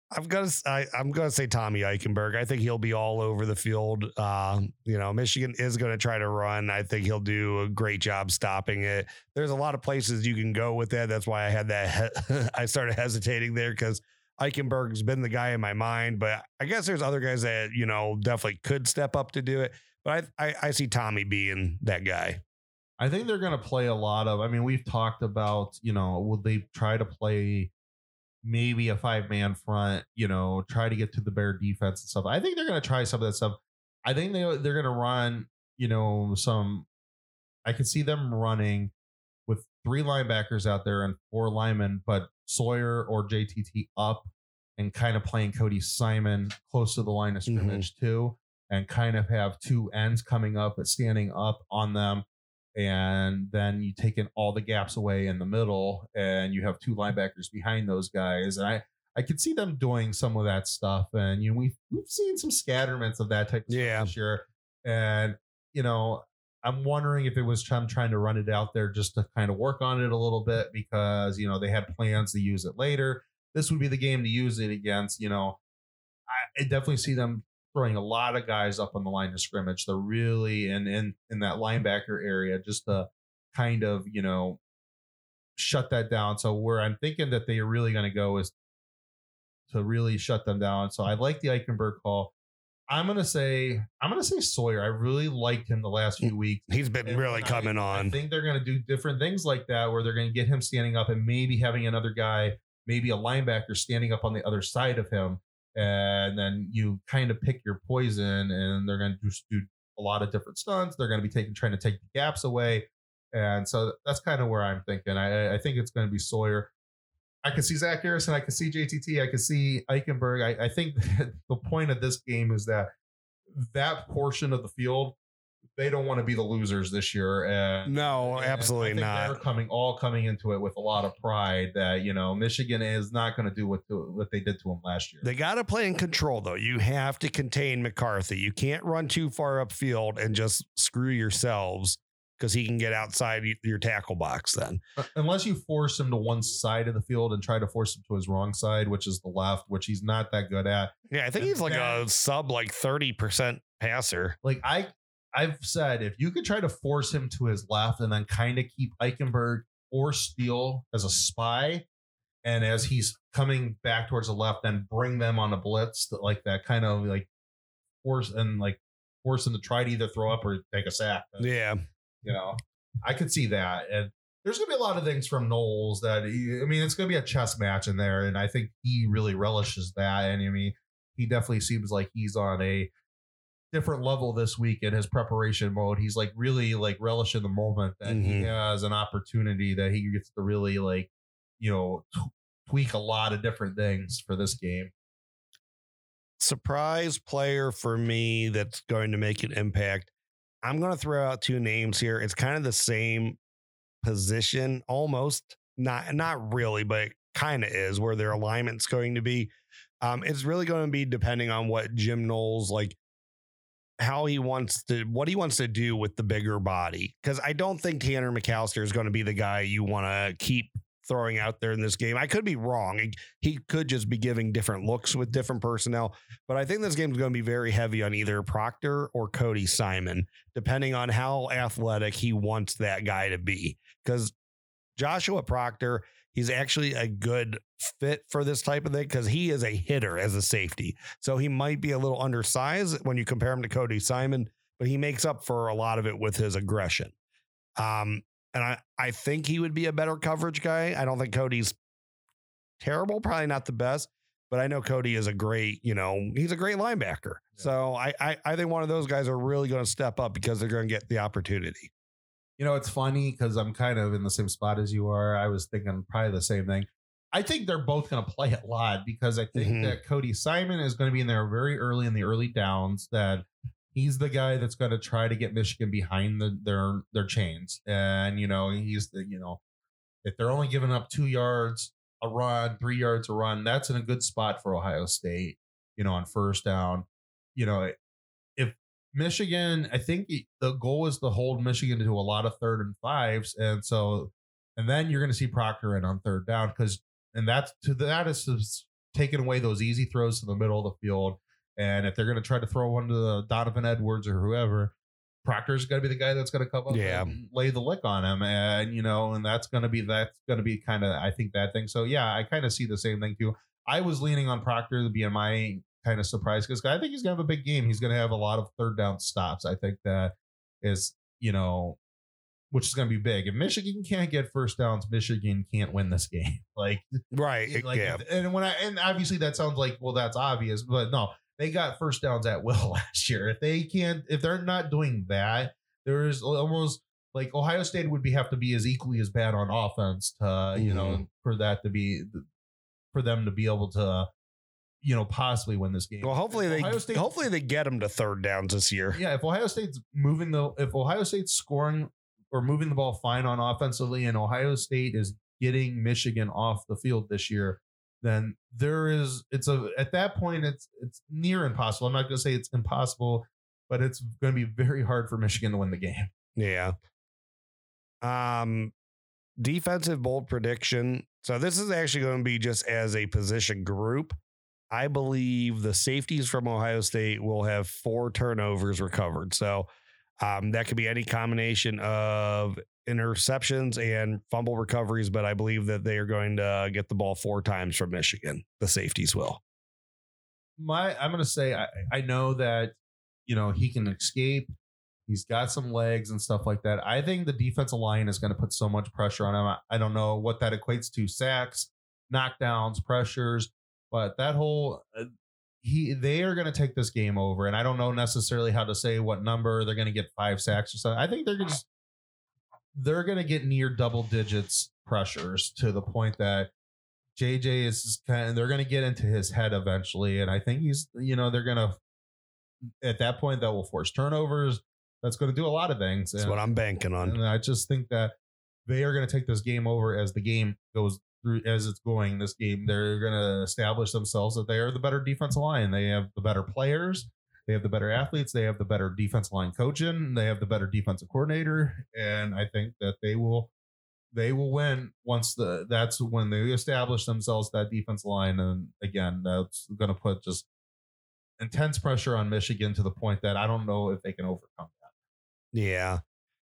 I'm gonna I, I'm gonna say Tommy Eichenberg. I think he'll be all over the field. Uh, you know, Michigan is going to try to run. I think he'll do a great job stopping it. There's a lot of places you can go with that. That's why I had that. He- I started hesitating there because Eichenberg's been the guy in my mind. But I guess there's other guys that you know definitely could step up to do it. But I I, I see Tommy being that guy. I think they're going to play a lot of. I mean, we've talked about, you know, will they try to play maybe a five man front, you know, try to get to the Bear defense and stuff. I think they're going to try some of that stuff. I think they, they're going to run, you know, some, I could see them running with three linebackers out there and four linemen, but Sawyer or J T T up and kind of playing Cody Simon close to the line of scrimmage mm-hmm. too, and kind of have two ends coming up, but standing up on them. And then you take in all the gaps away in the middle and you have two linebackers behind those guys. And I, I could see them doing some of that stuff. And, you know, we've, we've seen some scatterments of that type of yeah. stuff this year. And, you know, I'm wondering if it was I'm trying to run it out there just to kind of work on it a little bit because, you know, they had plans to use it later. This would be the game to use it against, you know, I, I definitely see them throwing a lot of guys up on the line of scrimmage. They're really in, in, in that linebacker area just to kind of, you know, shut that down. So where I'm thinking that they are really going to go is to really shut them down. So I like the Eichenberg call. I'm going to say, I'm going to say Sawyer. I really liked him the last few weeks. He's been and really coming I, on. I think they're going to do different things like that where they're going to get him standing up and maybe having another guy, maybe a linebacker standing up on the other side of him. And then you kind of pick your poison and they're going to just do a lot of different stunts. They're going to be taking, trying to take the gaps away. And so that's kind of where I'm thinking. I, I think it's going to be Sawyer. I can see Zach Harrison. I can see J T T. I can see Eichenberg. I, I think the point of this game is that that portion of the field, they don't want to be the losers this year. And, no, and absolutely I think not. They're coming all coming into it with a lot of pride that, you know, Michigan is not going to do what to, what they did to them last year. They got to play in control, though. You have to contain McCarthy. You can't run too far upfield and just screw yourselves because he can get outside your tackle box then. Unless you force him to one side of the field and try to force him to his wrong side, which is the left, which he's not that good at. Yeah, I think he's like a sub like thirty percent passer. Like I, I've said, if you could try to force him to his left and then kind of keep Eichenberg or Steele as a spy, and as he's coming back towards the left, then bring them on a blitz, that, like that kind of like force and like force him to try to either throw up or take a sack. Yeah. You know, I could see that. And there's going to be a lot of things from Knowles that, he, I mean, it's going to be a chess match in there. And I think he really relishes that. And I mean, he definitely seems like he's on a different level this week in his preparation mode. He's like really like relishing the moment that mm-hmm. he has an opportunity that he gets to really like, you know, t- tweak a lot of different things for this game. Surprise player for me that's going to make an impact. I'm going to throw out two names here. It's kind of the same position, almost not, not really, but it kind of is where their alignment's going to be. Um, it's really going to be depending on what Jim Knowles, like how he wants to, what he wants to do with the bigger body. Cause I don't think Tanner McAllister is going to be the guy you want to keep throwing out there in this game. I could be wrong. He, he could just be giving different looks with different personnel, but I think this game is going to be very heavy on either Proctor or Cody Simon, depending on how athletic he wants that guy to be. Because Joshua Proctor, he's actually a good fit for this type of thing because he is a hitter as a safety. So he might be a little undersized when you compare him to Cody Simon, but he makes up for a lot of it with his aggression. Um, And I, I think he would be a better coverage guy. I don't think Cody's terrible, probably not the best, but I know Cody is a great, you know, he's a great linebacker. Yeah. So I, I, I think one of those guys are really going to step up because they're going to get the opportunity. You know, it's funny because I'm kind of in the same spot as you are. I was thinking probably the same thing. I think they're both going to play a lot because I think mm-hmm. that Cody Simon is going to be in there very early in the early downs, that he's the guy that's going to try to get Michigan behind the, their their chains. And, you know, he's the, you know, if they're only giving up two yards a run, three yards a run, that's in a good spot for Ohio State, you know, on first down. You know, if Michigan, I think the goal is to hold Michigan to a lot of third and fives. And so, and then you're going to see Proctor in on third down because, and that's to that is to taking away those easy throws to the middle of the field. And if they're going to try to throw one to the Donovan Edwards or whoever, Proctor's got to be the guy that's going to come up yeah. and lay the lick on him. And, you know, and that's going to be, that's going to be kind of, I think that thing. So yeah, I kind of see the same thing too. I was leaning on Proctor to be in my kind of surprise because I think he's going to have a big game. He's going to have a lot of third down stops. I think that is, you know, which is going to be big. If Michigan can't get first downs, Michigan can't win this game. Like, right. Like, yeah. and when I, and obviously that sounds like, well, that's obvious, but no, they got first downs at will last year. If they can't, if they're not doing that, there's almost like Ohio State would be have to be as equally as bad on offense to, you mm-hmm. know, for that to be, for them to be able to, you know, possibly win this game. Well, hopefully if they Ohio State, hopefully they get them to third downs this year. Yeah, if Ohio State's moving the if Ohio State's scoring or moving the ball fine on offensively, and Ohio State is getting Michigan off the field this year, then there is it's a at that point it's it's near impossible. I'm not going to say it's impossible, but it's going to be very hard for Michigan to win the game. Yeah. Um, defensive bold prediction. So this is actually going to be just as a position group. I believe the safeties from Ohio State will have four turnovers recovered. So um, that could be any combination of interceptions and fumble recoveries, but I believe that they are going to get the ball four times from Michigan. The safeties will. My, I'm going to say, I, I know that, you know, he can escape. He's got some legs and stuff like that. I think the defensive line is going to put so much pressure on him. I, I don't know what that equates to: sacks, knockdowns, pressures. But that whole uh, he they are going to take this game over, and I don't know necessarily how to say what number they're going to get five sacks or something. I think they're just they're going to get near double digits pressures to the point that J J is kind of they're going to get into his head eventually, and I think he's you know they're going to at that point that will force turnovers. That's going to do a lot of things. That's and, what I'm banking on. And I just think that they are going to take this game over as the game goes. Through as it's going this game, they're going to establish themselves that they are the better defensive line. They have the better players. They have the better athletes. They have the better defensive line coaching. They have the better defensive coordinator. And I think that they will, they will win once the, that's when they establish themselves, that defensive line. And again, that's going to put just intense pressure on Michigan to the point that I don't know if they can overcome that. Yeah.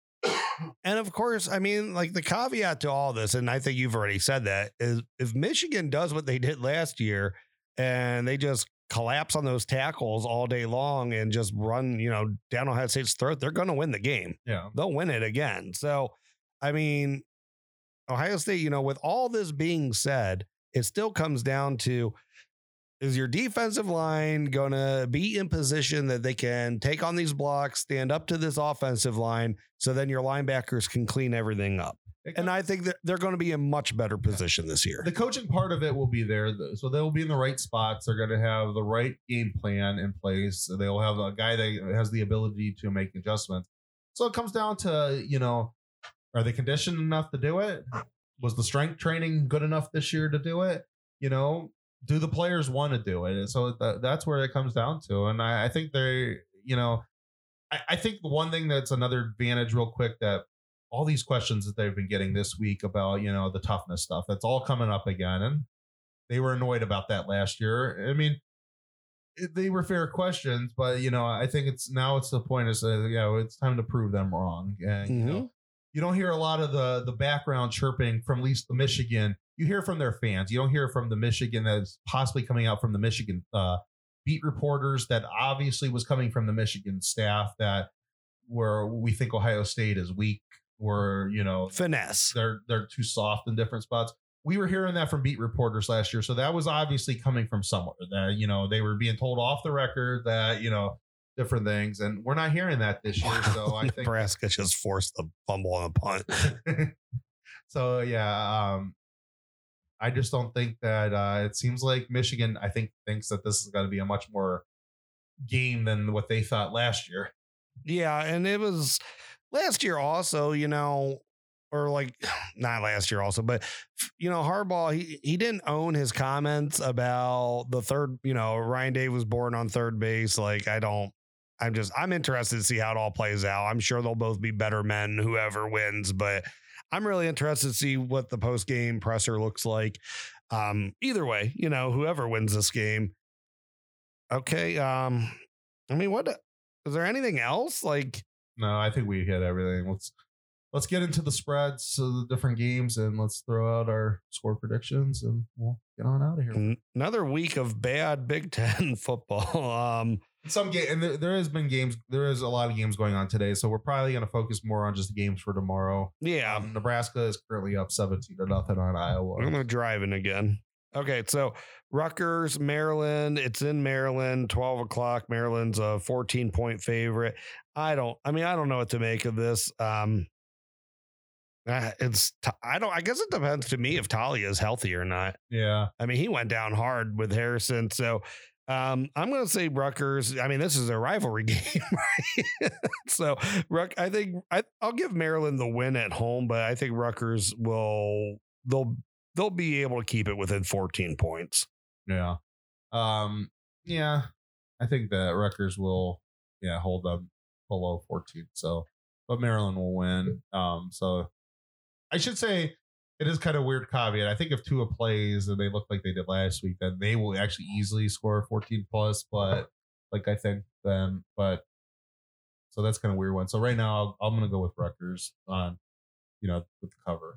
And of course, I mean, like the caveat to all this, and I think you've already said that, is if Michigan does what they did last year and they just collapse on those tackles all day long and just run, you know, down Ohio State's throat, they're going to win the game. Yeah. They'll win it again. So, I mean, Ohio State, you know, with all this being said, it still comes down to, is your defensive line going to be in position that they can take on these blocks, stand up to this offensive line, so then your linebackers can clean everything up? And I think that they're going to be in much better position this year. The coaching part of it will be there. So they'll be in the right spots. They're going to have the right game plan in place. They'll have a guy that has the ability to make adjustments. So it comes down to, you know, are they conditioned enough to do it? Was the strength training good enough this year to do it? You know, do the players want to do it? And so th- that's where it comes down to. And I, I think they, you know, I, I think the one thing that's another advantage real quick, that all these questions that they've been getting this week about, you know, the toughness stuff, that's all coming up again. And they were annoyed about that last year. I mean, it, they were fair questions, but, you know, I think it's now it's the point is, uh, you know, it's time to prove them wrong. And, mm-hmm. you know, you don't hear a lot of the, the background chirping from at least the Michigan. You hear from their fans. You don't hear from the Michigan that's possibly coming out from the Michigan uh, beat reporters that obviously was coming from the Michigan staff that where we think Ohio State is weak, or, you know, finesse. They're they're too soft in different spots. We were hearing that from beat reporters last year. So that was obviously coming from somewhere that, you know, they were being told off the record that, you know, different things. And we're not hearing that this year. So I think Nebraska just forced the fumble on a punt. So, yeah, um, I just don't think that uh, it seems like Michigan, I think, thinks that this is going to be a much more game than what they thought last year. Yeah. And it was last year also, you know, or like not last year also, but, you know, Harbaugh, he, he didn't own his comments about the third, you know, Ryan Day was born on third base. Like, I don't, I'm just, I'm interested to see how it all plays out. I'm sure they'll both be better men, whoever wins, but I'm really interested to see what the post-game presser looks like. Um, either way, you know, whoever wins this game. Okay. Um, I mean, what is there anything else? Like, No, I think we hit everything. Let's let's get into the spreads of the different games and let's throw out our score predictions and we'll get on out of here. n- another week of bad Big Ten football. Um, Some game and there, there has been games. There is a lot of games going on today, so we're probably going to focus more on just the games for tomorrow. yeah, Um, Nebraska is currently up seventeen to nothing on Iowa. I'm gonna drive in again. Okay, so Rutgers, Maryland. It's in Maryland, twelve o'clock. Maryland's a fourteen point favorite. I don't. I mean, I don't know what to make of this. Um, uh, it's. T- I don't. I guess it depends to me if Talia is healthy or not. Yeah, I mean, he went down hard with Harrison, so. Um, I'm going to say Rutgers. I mean, this is a rivalry game, right? so, Ruck, I think I, I'll give Maryland the win at home, but I think Rutgers will they'll they'll be able to keep it within fourteen points. yeah, um, yeah. I think that Rutgers will, yeah, hold them below fourteen. So, but Maryland will win. Um, so I should say. It is kind of weird caveat. I think if Tua plays and they look like they did last week, then they will actually easily score fourteen plus. But like I think then, but so that's kind of weird one. So right now I'm going to go with Rutgers on, you know, with the cover.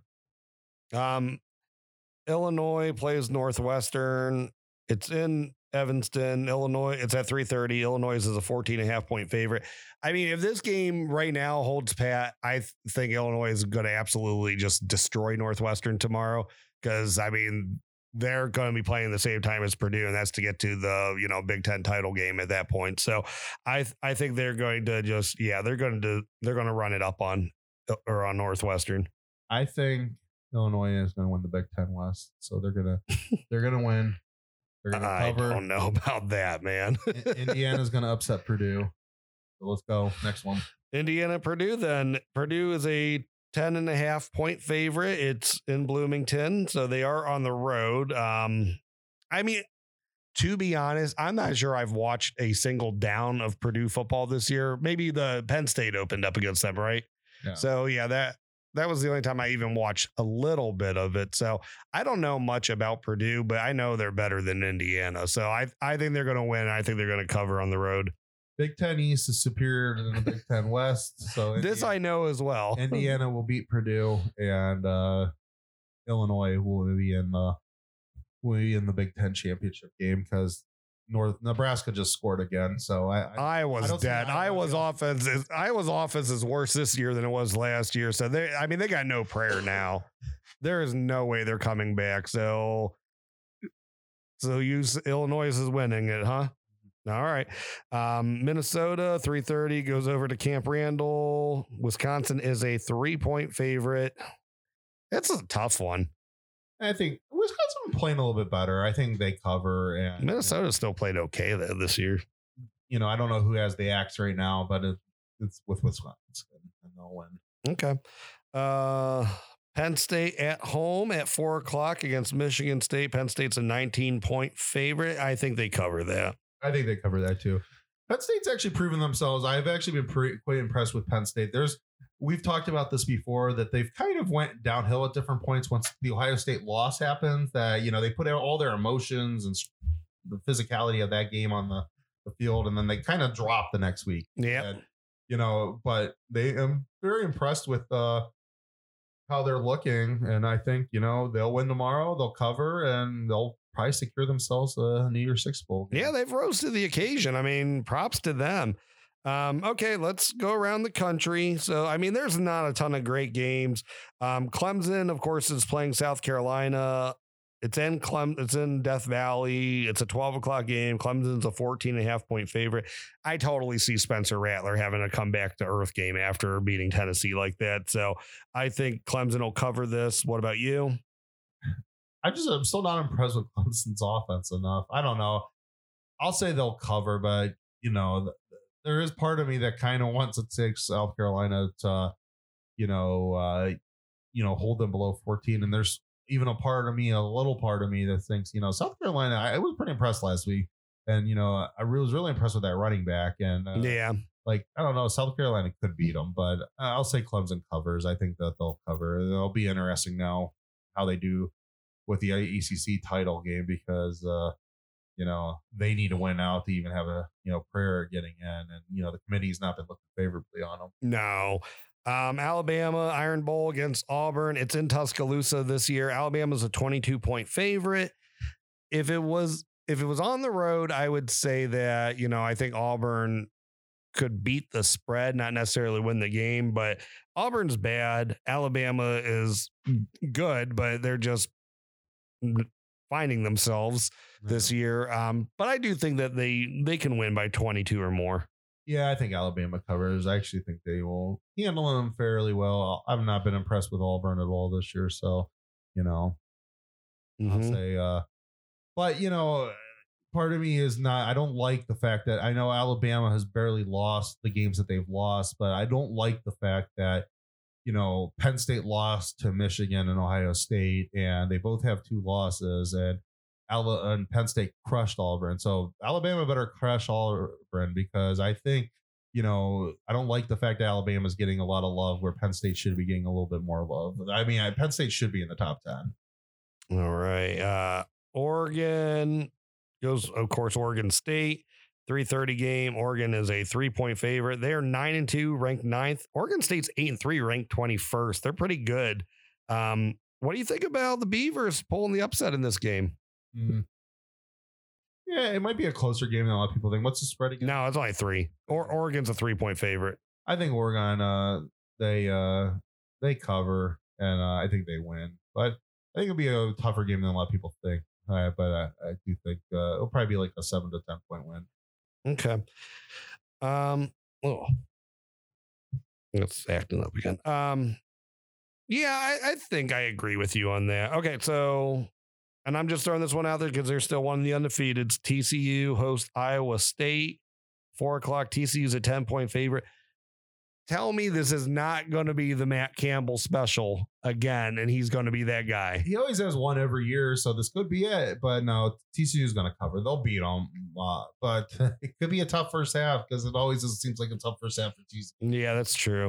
Um, Illinois plays Northwestern. It's in Evanston, Illinois. It's at three thirty. Illinois is a fourteen and a half point favorite. I mean, if this game right now holds pat, I th- think Illinois is going to absolutely just destroy Northwestern tomorrow because, I mean, they're going to be playing the same time as Purdue, and that's to get to the, you know, Big Ten title game at that point. So I th- I think they're going to just, yeah, they're going to they're going to run it up on or on Northwestern. I think Illinois is going to win the Big Ten West. So they're going to they're going to win. They're going to I cover. don't know about that, man. Indiana's going to upset Purdue. So let's go. Next one. Indiana, Purdue, then. Purdue is a ten and a half point favorite. It's in Bloomington, so they are on the road. Um, I mean, to be honest, I'm not sure I've watched a single down of Purdue football this year. Maybe the Penn State opened up against them, right? Yeah. So, yeah, that that was the only time I even watched a little bit of it. So I don't know much about Purdue, but I know they're better than Indiana. So I, I think they're going to win. I think they're going to cover on the road. Big Ten East is superior than the Big Ten West. So This Indiana, I know as well. Indiana will beat Purdue, and uh, Illinois will be in the will be in the Big Ten championship game because North Nebraska just scored again. So I, I, I was I don't see dead. Iowa Iowa's going- offense is Iowa's offense is worse this year than it was last year. So they, I mean, they got no prayer now. There is no way they're coming back. So, so you Illinois is winning it, huh? All right. Um, Minnesota three thirty goes over to Camp Randall. Wisconsin is a three point favorite. It's a tough one. I think Wisconsin been playing a little bit better. I think they cover, and Minnesota still played okay though this year. you know, I don't know who has the axe right now, but it, it's with Wisconsin, and they'll win. Okay. Uh, Penn State at home at four o'clock against Michigan State. Penn State's a nineteen point favorite. I think they cover that. I think they cover that too. Penn State's actually proven themselves. I've actually been pretty, quite impressed with Penn State. There's, we've talked about this before, that they've kind of went downhill at different points once the Ohio State loss happens. That, you know, they put out all their emotions and the physicality of that game on the, the field, and then they kind of drop the next week. Yeah. And, you know, but they am very impressed with uh, how they're looking, and I think, you know, they'll win tomorrow. They'll cover, and they'll probably secure themselves a New Year's Six bowl game. Yeah, they've rose to the occasion. I mean, props to them. Um, okay, let's go around the country. So, I mean, there's not a ton of great games. Um, Clemson, of course, is playing South Carolina. It's in Clem. It's in Death Valley. It's a twelve o'clock game. Clemson's a fourteen and a half point favorite. I totally see Spencer Rattler having a comeback to earth game after beating Tennessee like that. So I think Clemson will cover this. What about you? I just, I'm still not impressed with Clemson's offense enough. I don't know. I'll say they'll cover, but, you know, th- there is part of me that kind of wants to take South Carolina to, you know, uh, you know, hold them below fourteen. And there's even a part of me, a little part of me that thinks, you know, South Carolina, I, I was pretty impressed last week. And, you know, I re- was really impressed with that running back. And uh, Yeah. like, I don't know, South Carolina could beat them, but I'll say Clemson covers. I think that they'll cover. It'll be interesting now how they do with the A C C title game because, uh, you know, they need to win out to even have a, you know, prayer getting in. And, you know, the committee's not been looking favorably on them. No. Um, Alabama Iron Bowl against Auburn. It's in Tuscaloosa this year. Alabama's a twenty-two point favorite. If it was, if it was on the road, I would say that, you know, I think Auburn could beat the spread, not necessarily win the game, but Auburn's bad. Alabama is good, but they're just finding themselves this year. Um, but I do think that they, they can win by twenty-two or more. Yeah, I think Alabama covers. I actually think they will handle them fairly well. I've not been impressed with Auburn at all this year. So, you know, mm-hmm. I'll say, uh, but, you know, part of me is not, I don't like the fact that I know Alabama has barely lost the games that they've lost, but I don't like the fact that, you know, Penn State lost to Michigan and Ohio State, and they both have two losses, and Ala- and Penn State crushed Auburn. So Alabama better crush Auburn because I think, you know, I don't like the fact that Alabama is getting a lot of love where Penn State should be getting a little bit more love. I mean, Penn State should be in the top ten. All right. Uh, Oregon goes, of course, Oregon State, three thirty game. Oregon is a three point favorite. They are nine and two, ranked ninth. Oregon State's eight and three, ranked twenty-first. They're pretty good. Um, what do you think about the Beavers pulling the upset in this game? Mm. Yeah, it might be a closer game than a lot of people think. What's the spread again? No, it's only three. Or Oregon's a three point favorite. I think Oregon, uh, they uh, they cover, and uh, I think they win. But I think it'll be a tougher game than a lot of people think. Uh, but I, I do think uh, it'll probably be like a seven to ten point win. Okay. Um. Oh, it's acting up again. Um. Yeah, I, I think I agree with you on that. Okay, so. And I'm just throwing this one out there because they're still one of the undefeateds. T C U hosts Iowa State, four o'clock. T C U's a ten point favorite. Tell me this is not going to be the Matt Campbell special again, and he's going to be that guy. He always has one every year, so this could be it. But no, T C U is going to cover. They'll beat them. Uh, but it could be a tough first half because it always is, seems like a tough first half for T C U. Yeah, that's true.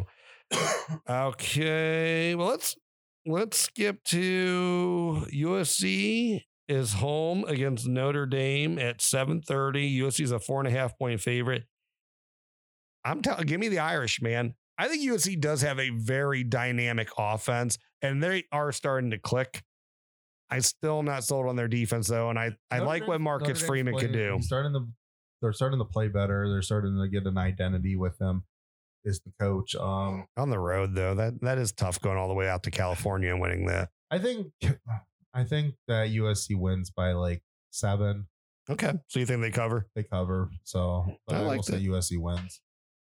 Okay, well, let's Let's skip to U S C is home against Notre Dame at seven thirty. U S C is a four and a half point favorite. I'm telling, give me the Irish, man. I think U S C does have a very dynamic offense, and they are starting to click. I still am not sold on their defense though, and I, I Notre like Dame, what Marcus Freeman play, could do. Starting to, they're starting to play better. They're starting to get an identity with them. Is the coach um, on the road though? That that is tough going all the way out to California and winning that. I think I think that U S C wins by like seven. Okay, so you think they cover? They cover. So I, I like will say U S C wins.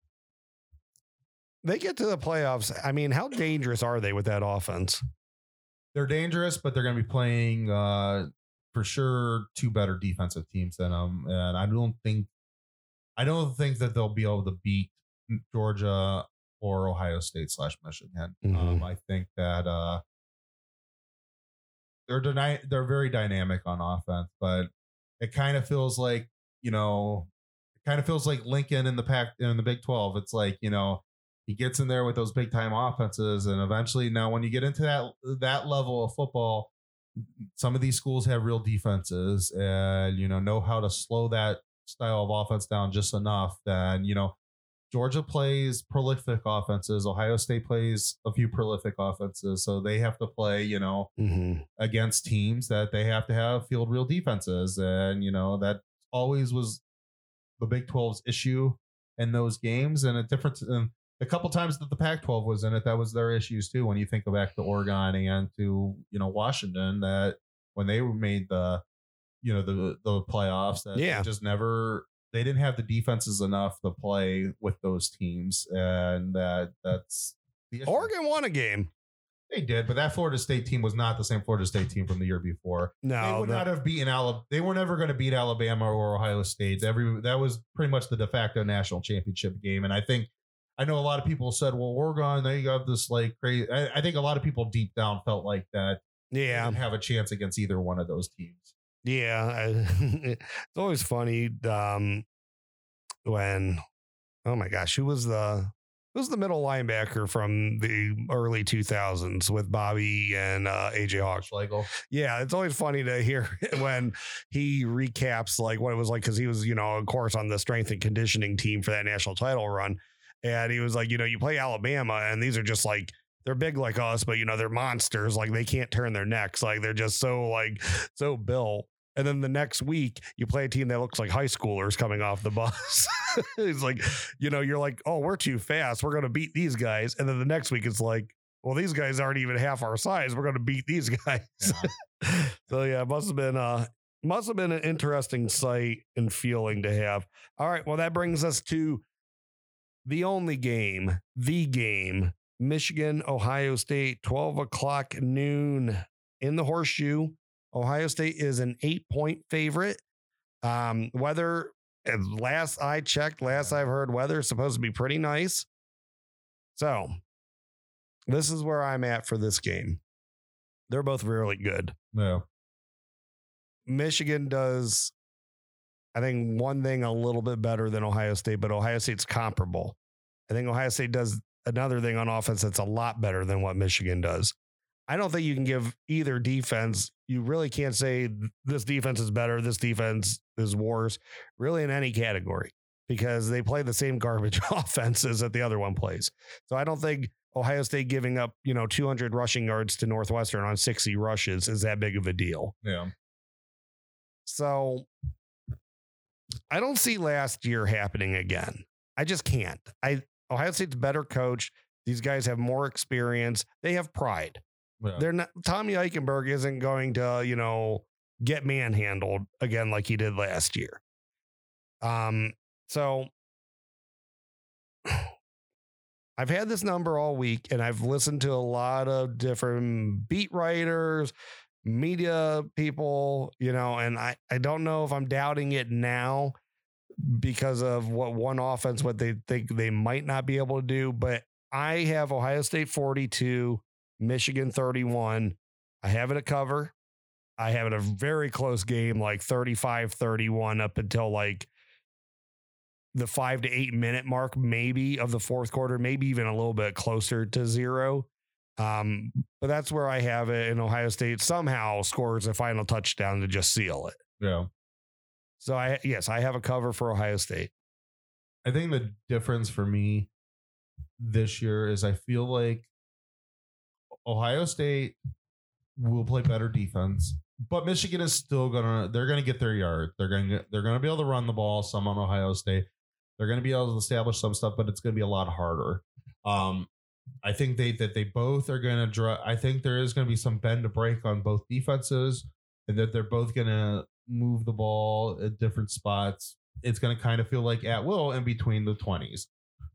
They get to the playoffs. I mean, how dangerous are they with that offense? They're dangerous, but they're going to be playing uh, for sure two better defensive teams than them, and I don't think I don't think that they'll be able to beat Georgia or Ohio State slash Michigan. Mm-hmm. Um, I think that uh, they're deny- they're very dynamic on offense, but it kind of feels like, you know, it kind of feels like Lincoln in the Pac in the Big twelve. It's like, you know, he gets in there with those big time offenses, and eventually now when you get into that that level of football, some of these schools have real defenses and, you know, know how to slow that style of offense down just enough. Then, you know, Georgia plays prolific offenses. Ohio State plays a few prolific offenses. So they have to play, you know, mm-hmm. against teams that they have to have field real defenses. And, you know, that always was the Big twelve's issue in those games. And a different, and a couple times that the Pac twelve was in it, that was their issues too. When you think back to Oregon and to, you know, Washington, that when they made the, you know, the, the playoffs, that yeah. they just never, they didn't have the defenses enough to play with those teams, and that that's the issue. Oregon won a game. They did, but that Florida State team was not the same Florida State team from the year before. No, they would the, not have beaten Alabama. They were never going to beat Alabama or Ohio State. Every that was pretty much the de facto national championship game. And I think I know a lot of people said, "Well, Oregon, they got this like crazy." I, I think a lot of people deep down felt like that. Yeah, they didn't have a chance against either one of those teams. Yeah, I, it's always funny um, when, oh my gosh, who was the who's the middle linebacker from the early two thousands with Bobby and uh, A J Hawk? Schlegel. Yeah, it's always funny to hear when he recaps like what it was like, because he was, you know, of course, on the strength and conditioning team for that national title run. And he was like, you know, you play Alabama and these are just like, they're big like us, but, you know, they're monsters. Like they can't turn their necks. Like they're just so like so built. And then the next week you play a team that looks like high schoolers coming off the bus. It's like, you know, you're like, oh, we're too fast. We're going to beat these guys. And then the next week it's like, well, these guys aren't even half our size. We're going to beat these guys. Yeah. So yeah, it must have been uh must have been an interesting sight and feeling to have. All right. Well, that brings us to the only game, the game, Michigan, Ohio State, twelve o'clock noon in the Horseshoe. Ohio State is an eight-point favorite. Um, weather, last I checked, last I've heard, weather is supposed to be pretty nice. So this is where I'm at for this game. They're both really good. Yeah. Michigan does, I think, one thing a little bit better than Ohio State, but Ohio State's comparable. I think Ohio State does another thing on offense that's a lot better than what Michigan does. I don't think you can give either defense. You really can't say this defense is better, this defense is worse, really in any category, because they play the same garbage offenses that the other one plays. So I don't think Ohio State giving up, you know, two hundred rushing yards to Northwestern on sixty rushes is that big of a deal. Yeah. So I don't see last year happening again. I just can't. I Ohio State's better coached. These guys have more experience. They have pride. Yeah. They're not. Tommy Eichenberg isn't going to, you know, get manhandled again like he did last year. Um. So I've had this number all week, and I've listened to a lot of different beat writers, media people, you know, and I, I don't know if I'm doubting it now because of what one offense, what they think they might not be able to do. But I have Ohio State forty-two, Michigan thirty-one. I have it a cover. I have it a very close game, like thirty-five thirty-one up until like the five to eight minute mark, maybe of the fourth quarter, maybe even a little bit closer to zero. Um, but that's where I have it. And Ohio State somehow scores a final touchdown to just seal it. Yeah. So I, yes, I have a cover for Ohio State. I think the difference for me this year is I feel like Ohio State will play better defense, but Michigan is still gonna, they're gonna get their yard. They're gonna get, they're gonna be able to run the ball some on Ohio State. They're gonna be able to establish some stuff, but it's gonna be a lot harder. Um, I think they that they both are gonna draw. I think there is gonna be some bend to break on both defenses, and that they're both gonna move the ball at different spots. It's gonna kind of feel like at will in between the twenties.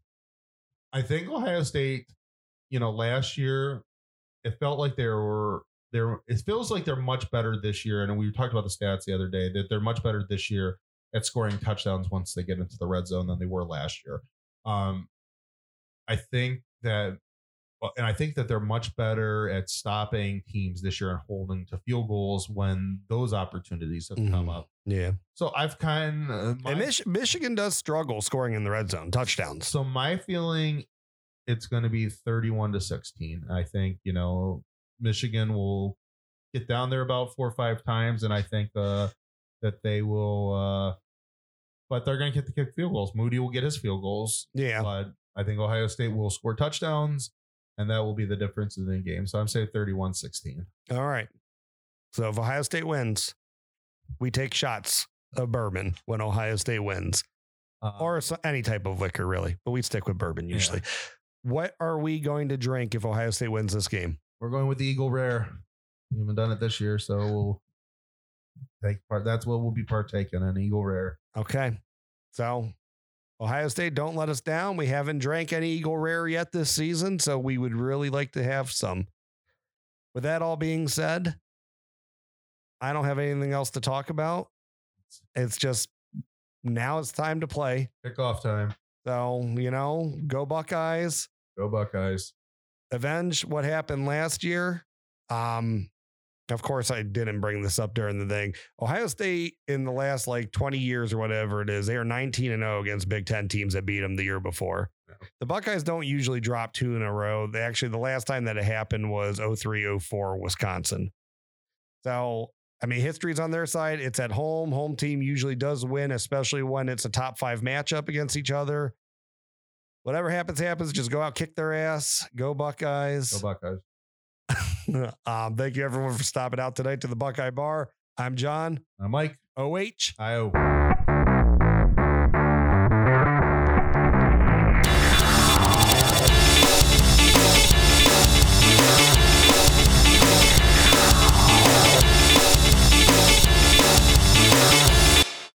I think Ohio State, you know, last year it felt like they were there. It feels like they're much better this year, and we talked about the stats the other day that they're much better this year at scoring touchdowns once they get into the red zone than they were last year. Um, I think that, and I think that they're much better at stopping teams this year and holding to field goals when those opportunities have mm-hmm. come up. Yeah. So I've kind of, and Mich- Michigan does struggle scoring in the red zone touchdowns. So my feeling, it's going to be thirty-one to sixteen. I think, you know, Michigan will get down there about four or five times. And I think uh, that they will, uh, but they're going to get to kick field goals. Moody will get his field goals. Yeah. But I think Ohio State will score touchdowns, and that will be the difference in the game. So I'm saying thirty-one sixteen. All right. So if Ohio State wins, we take shots of bourbon when Ohio State wins, uh, or any type of liquor, really. But we stick with bourbon usually. Yeah. What are we going to drink if Ohio State wins this game? We're going with the Eagle Rare. We haven't done it this year, so we'll take part. That's what we'll be partaking in, Eagle Rare. Okay. So Ohio State, don't let us down. We haven't drank any Eagle Rare yet this season, so we would really like to have some. With that all being said, I don't have anything else to talk about. It's just now it's time to play. Kickoff time. So, you know, go Buckeyes. Go Buckeyes. Avenge what happened last year. Um, of course, I didn't bring this up during the thing. Ohio State in the last like twenty years or whatever it is, they are nineteen and oh against Big Ten teams that beat them the year before. The Buckeyes don't usually drop two in a row. They actually, the last time that it happened was oh three oh four Wisconsin. So, I mean, history's on their side. It's at home. Home team usually does win, especially when it's a top five matchup against each other. Whatever happens, happens. Just go out, kick their ass. Go Buckeyes. Go Buckeyes. um, thank you, everyone, for stopping out today to the Buckeye Bar. I'm John. I'm Mike. O H. I O.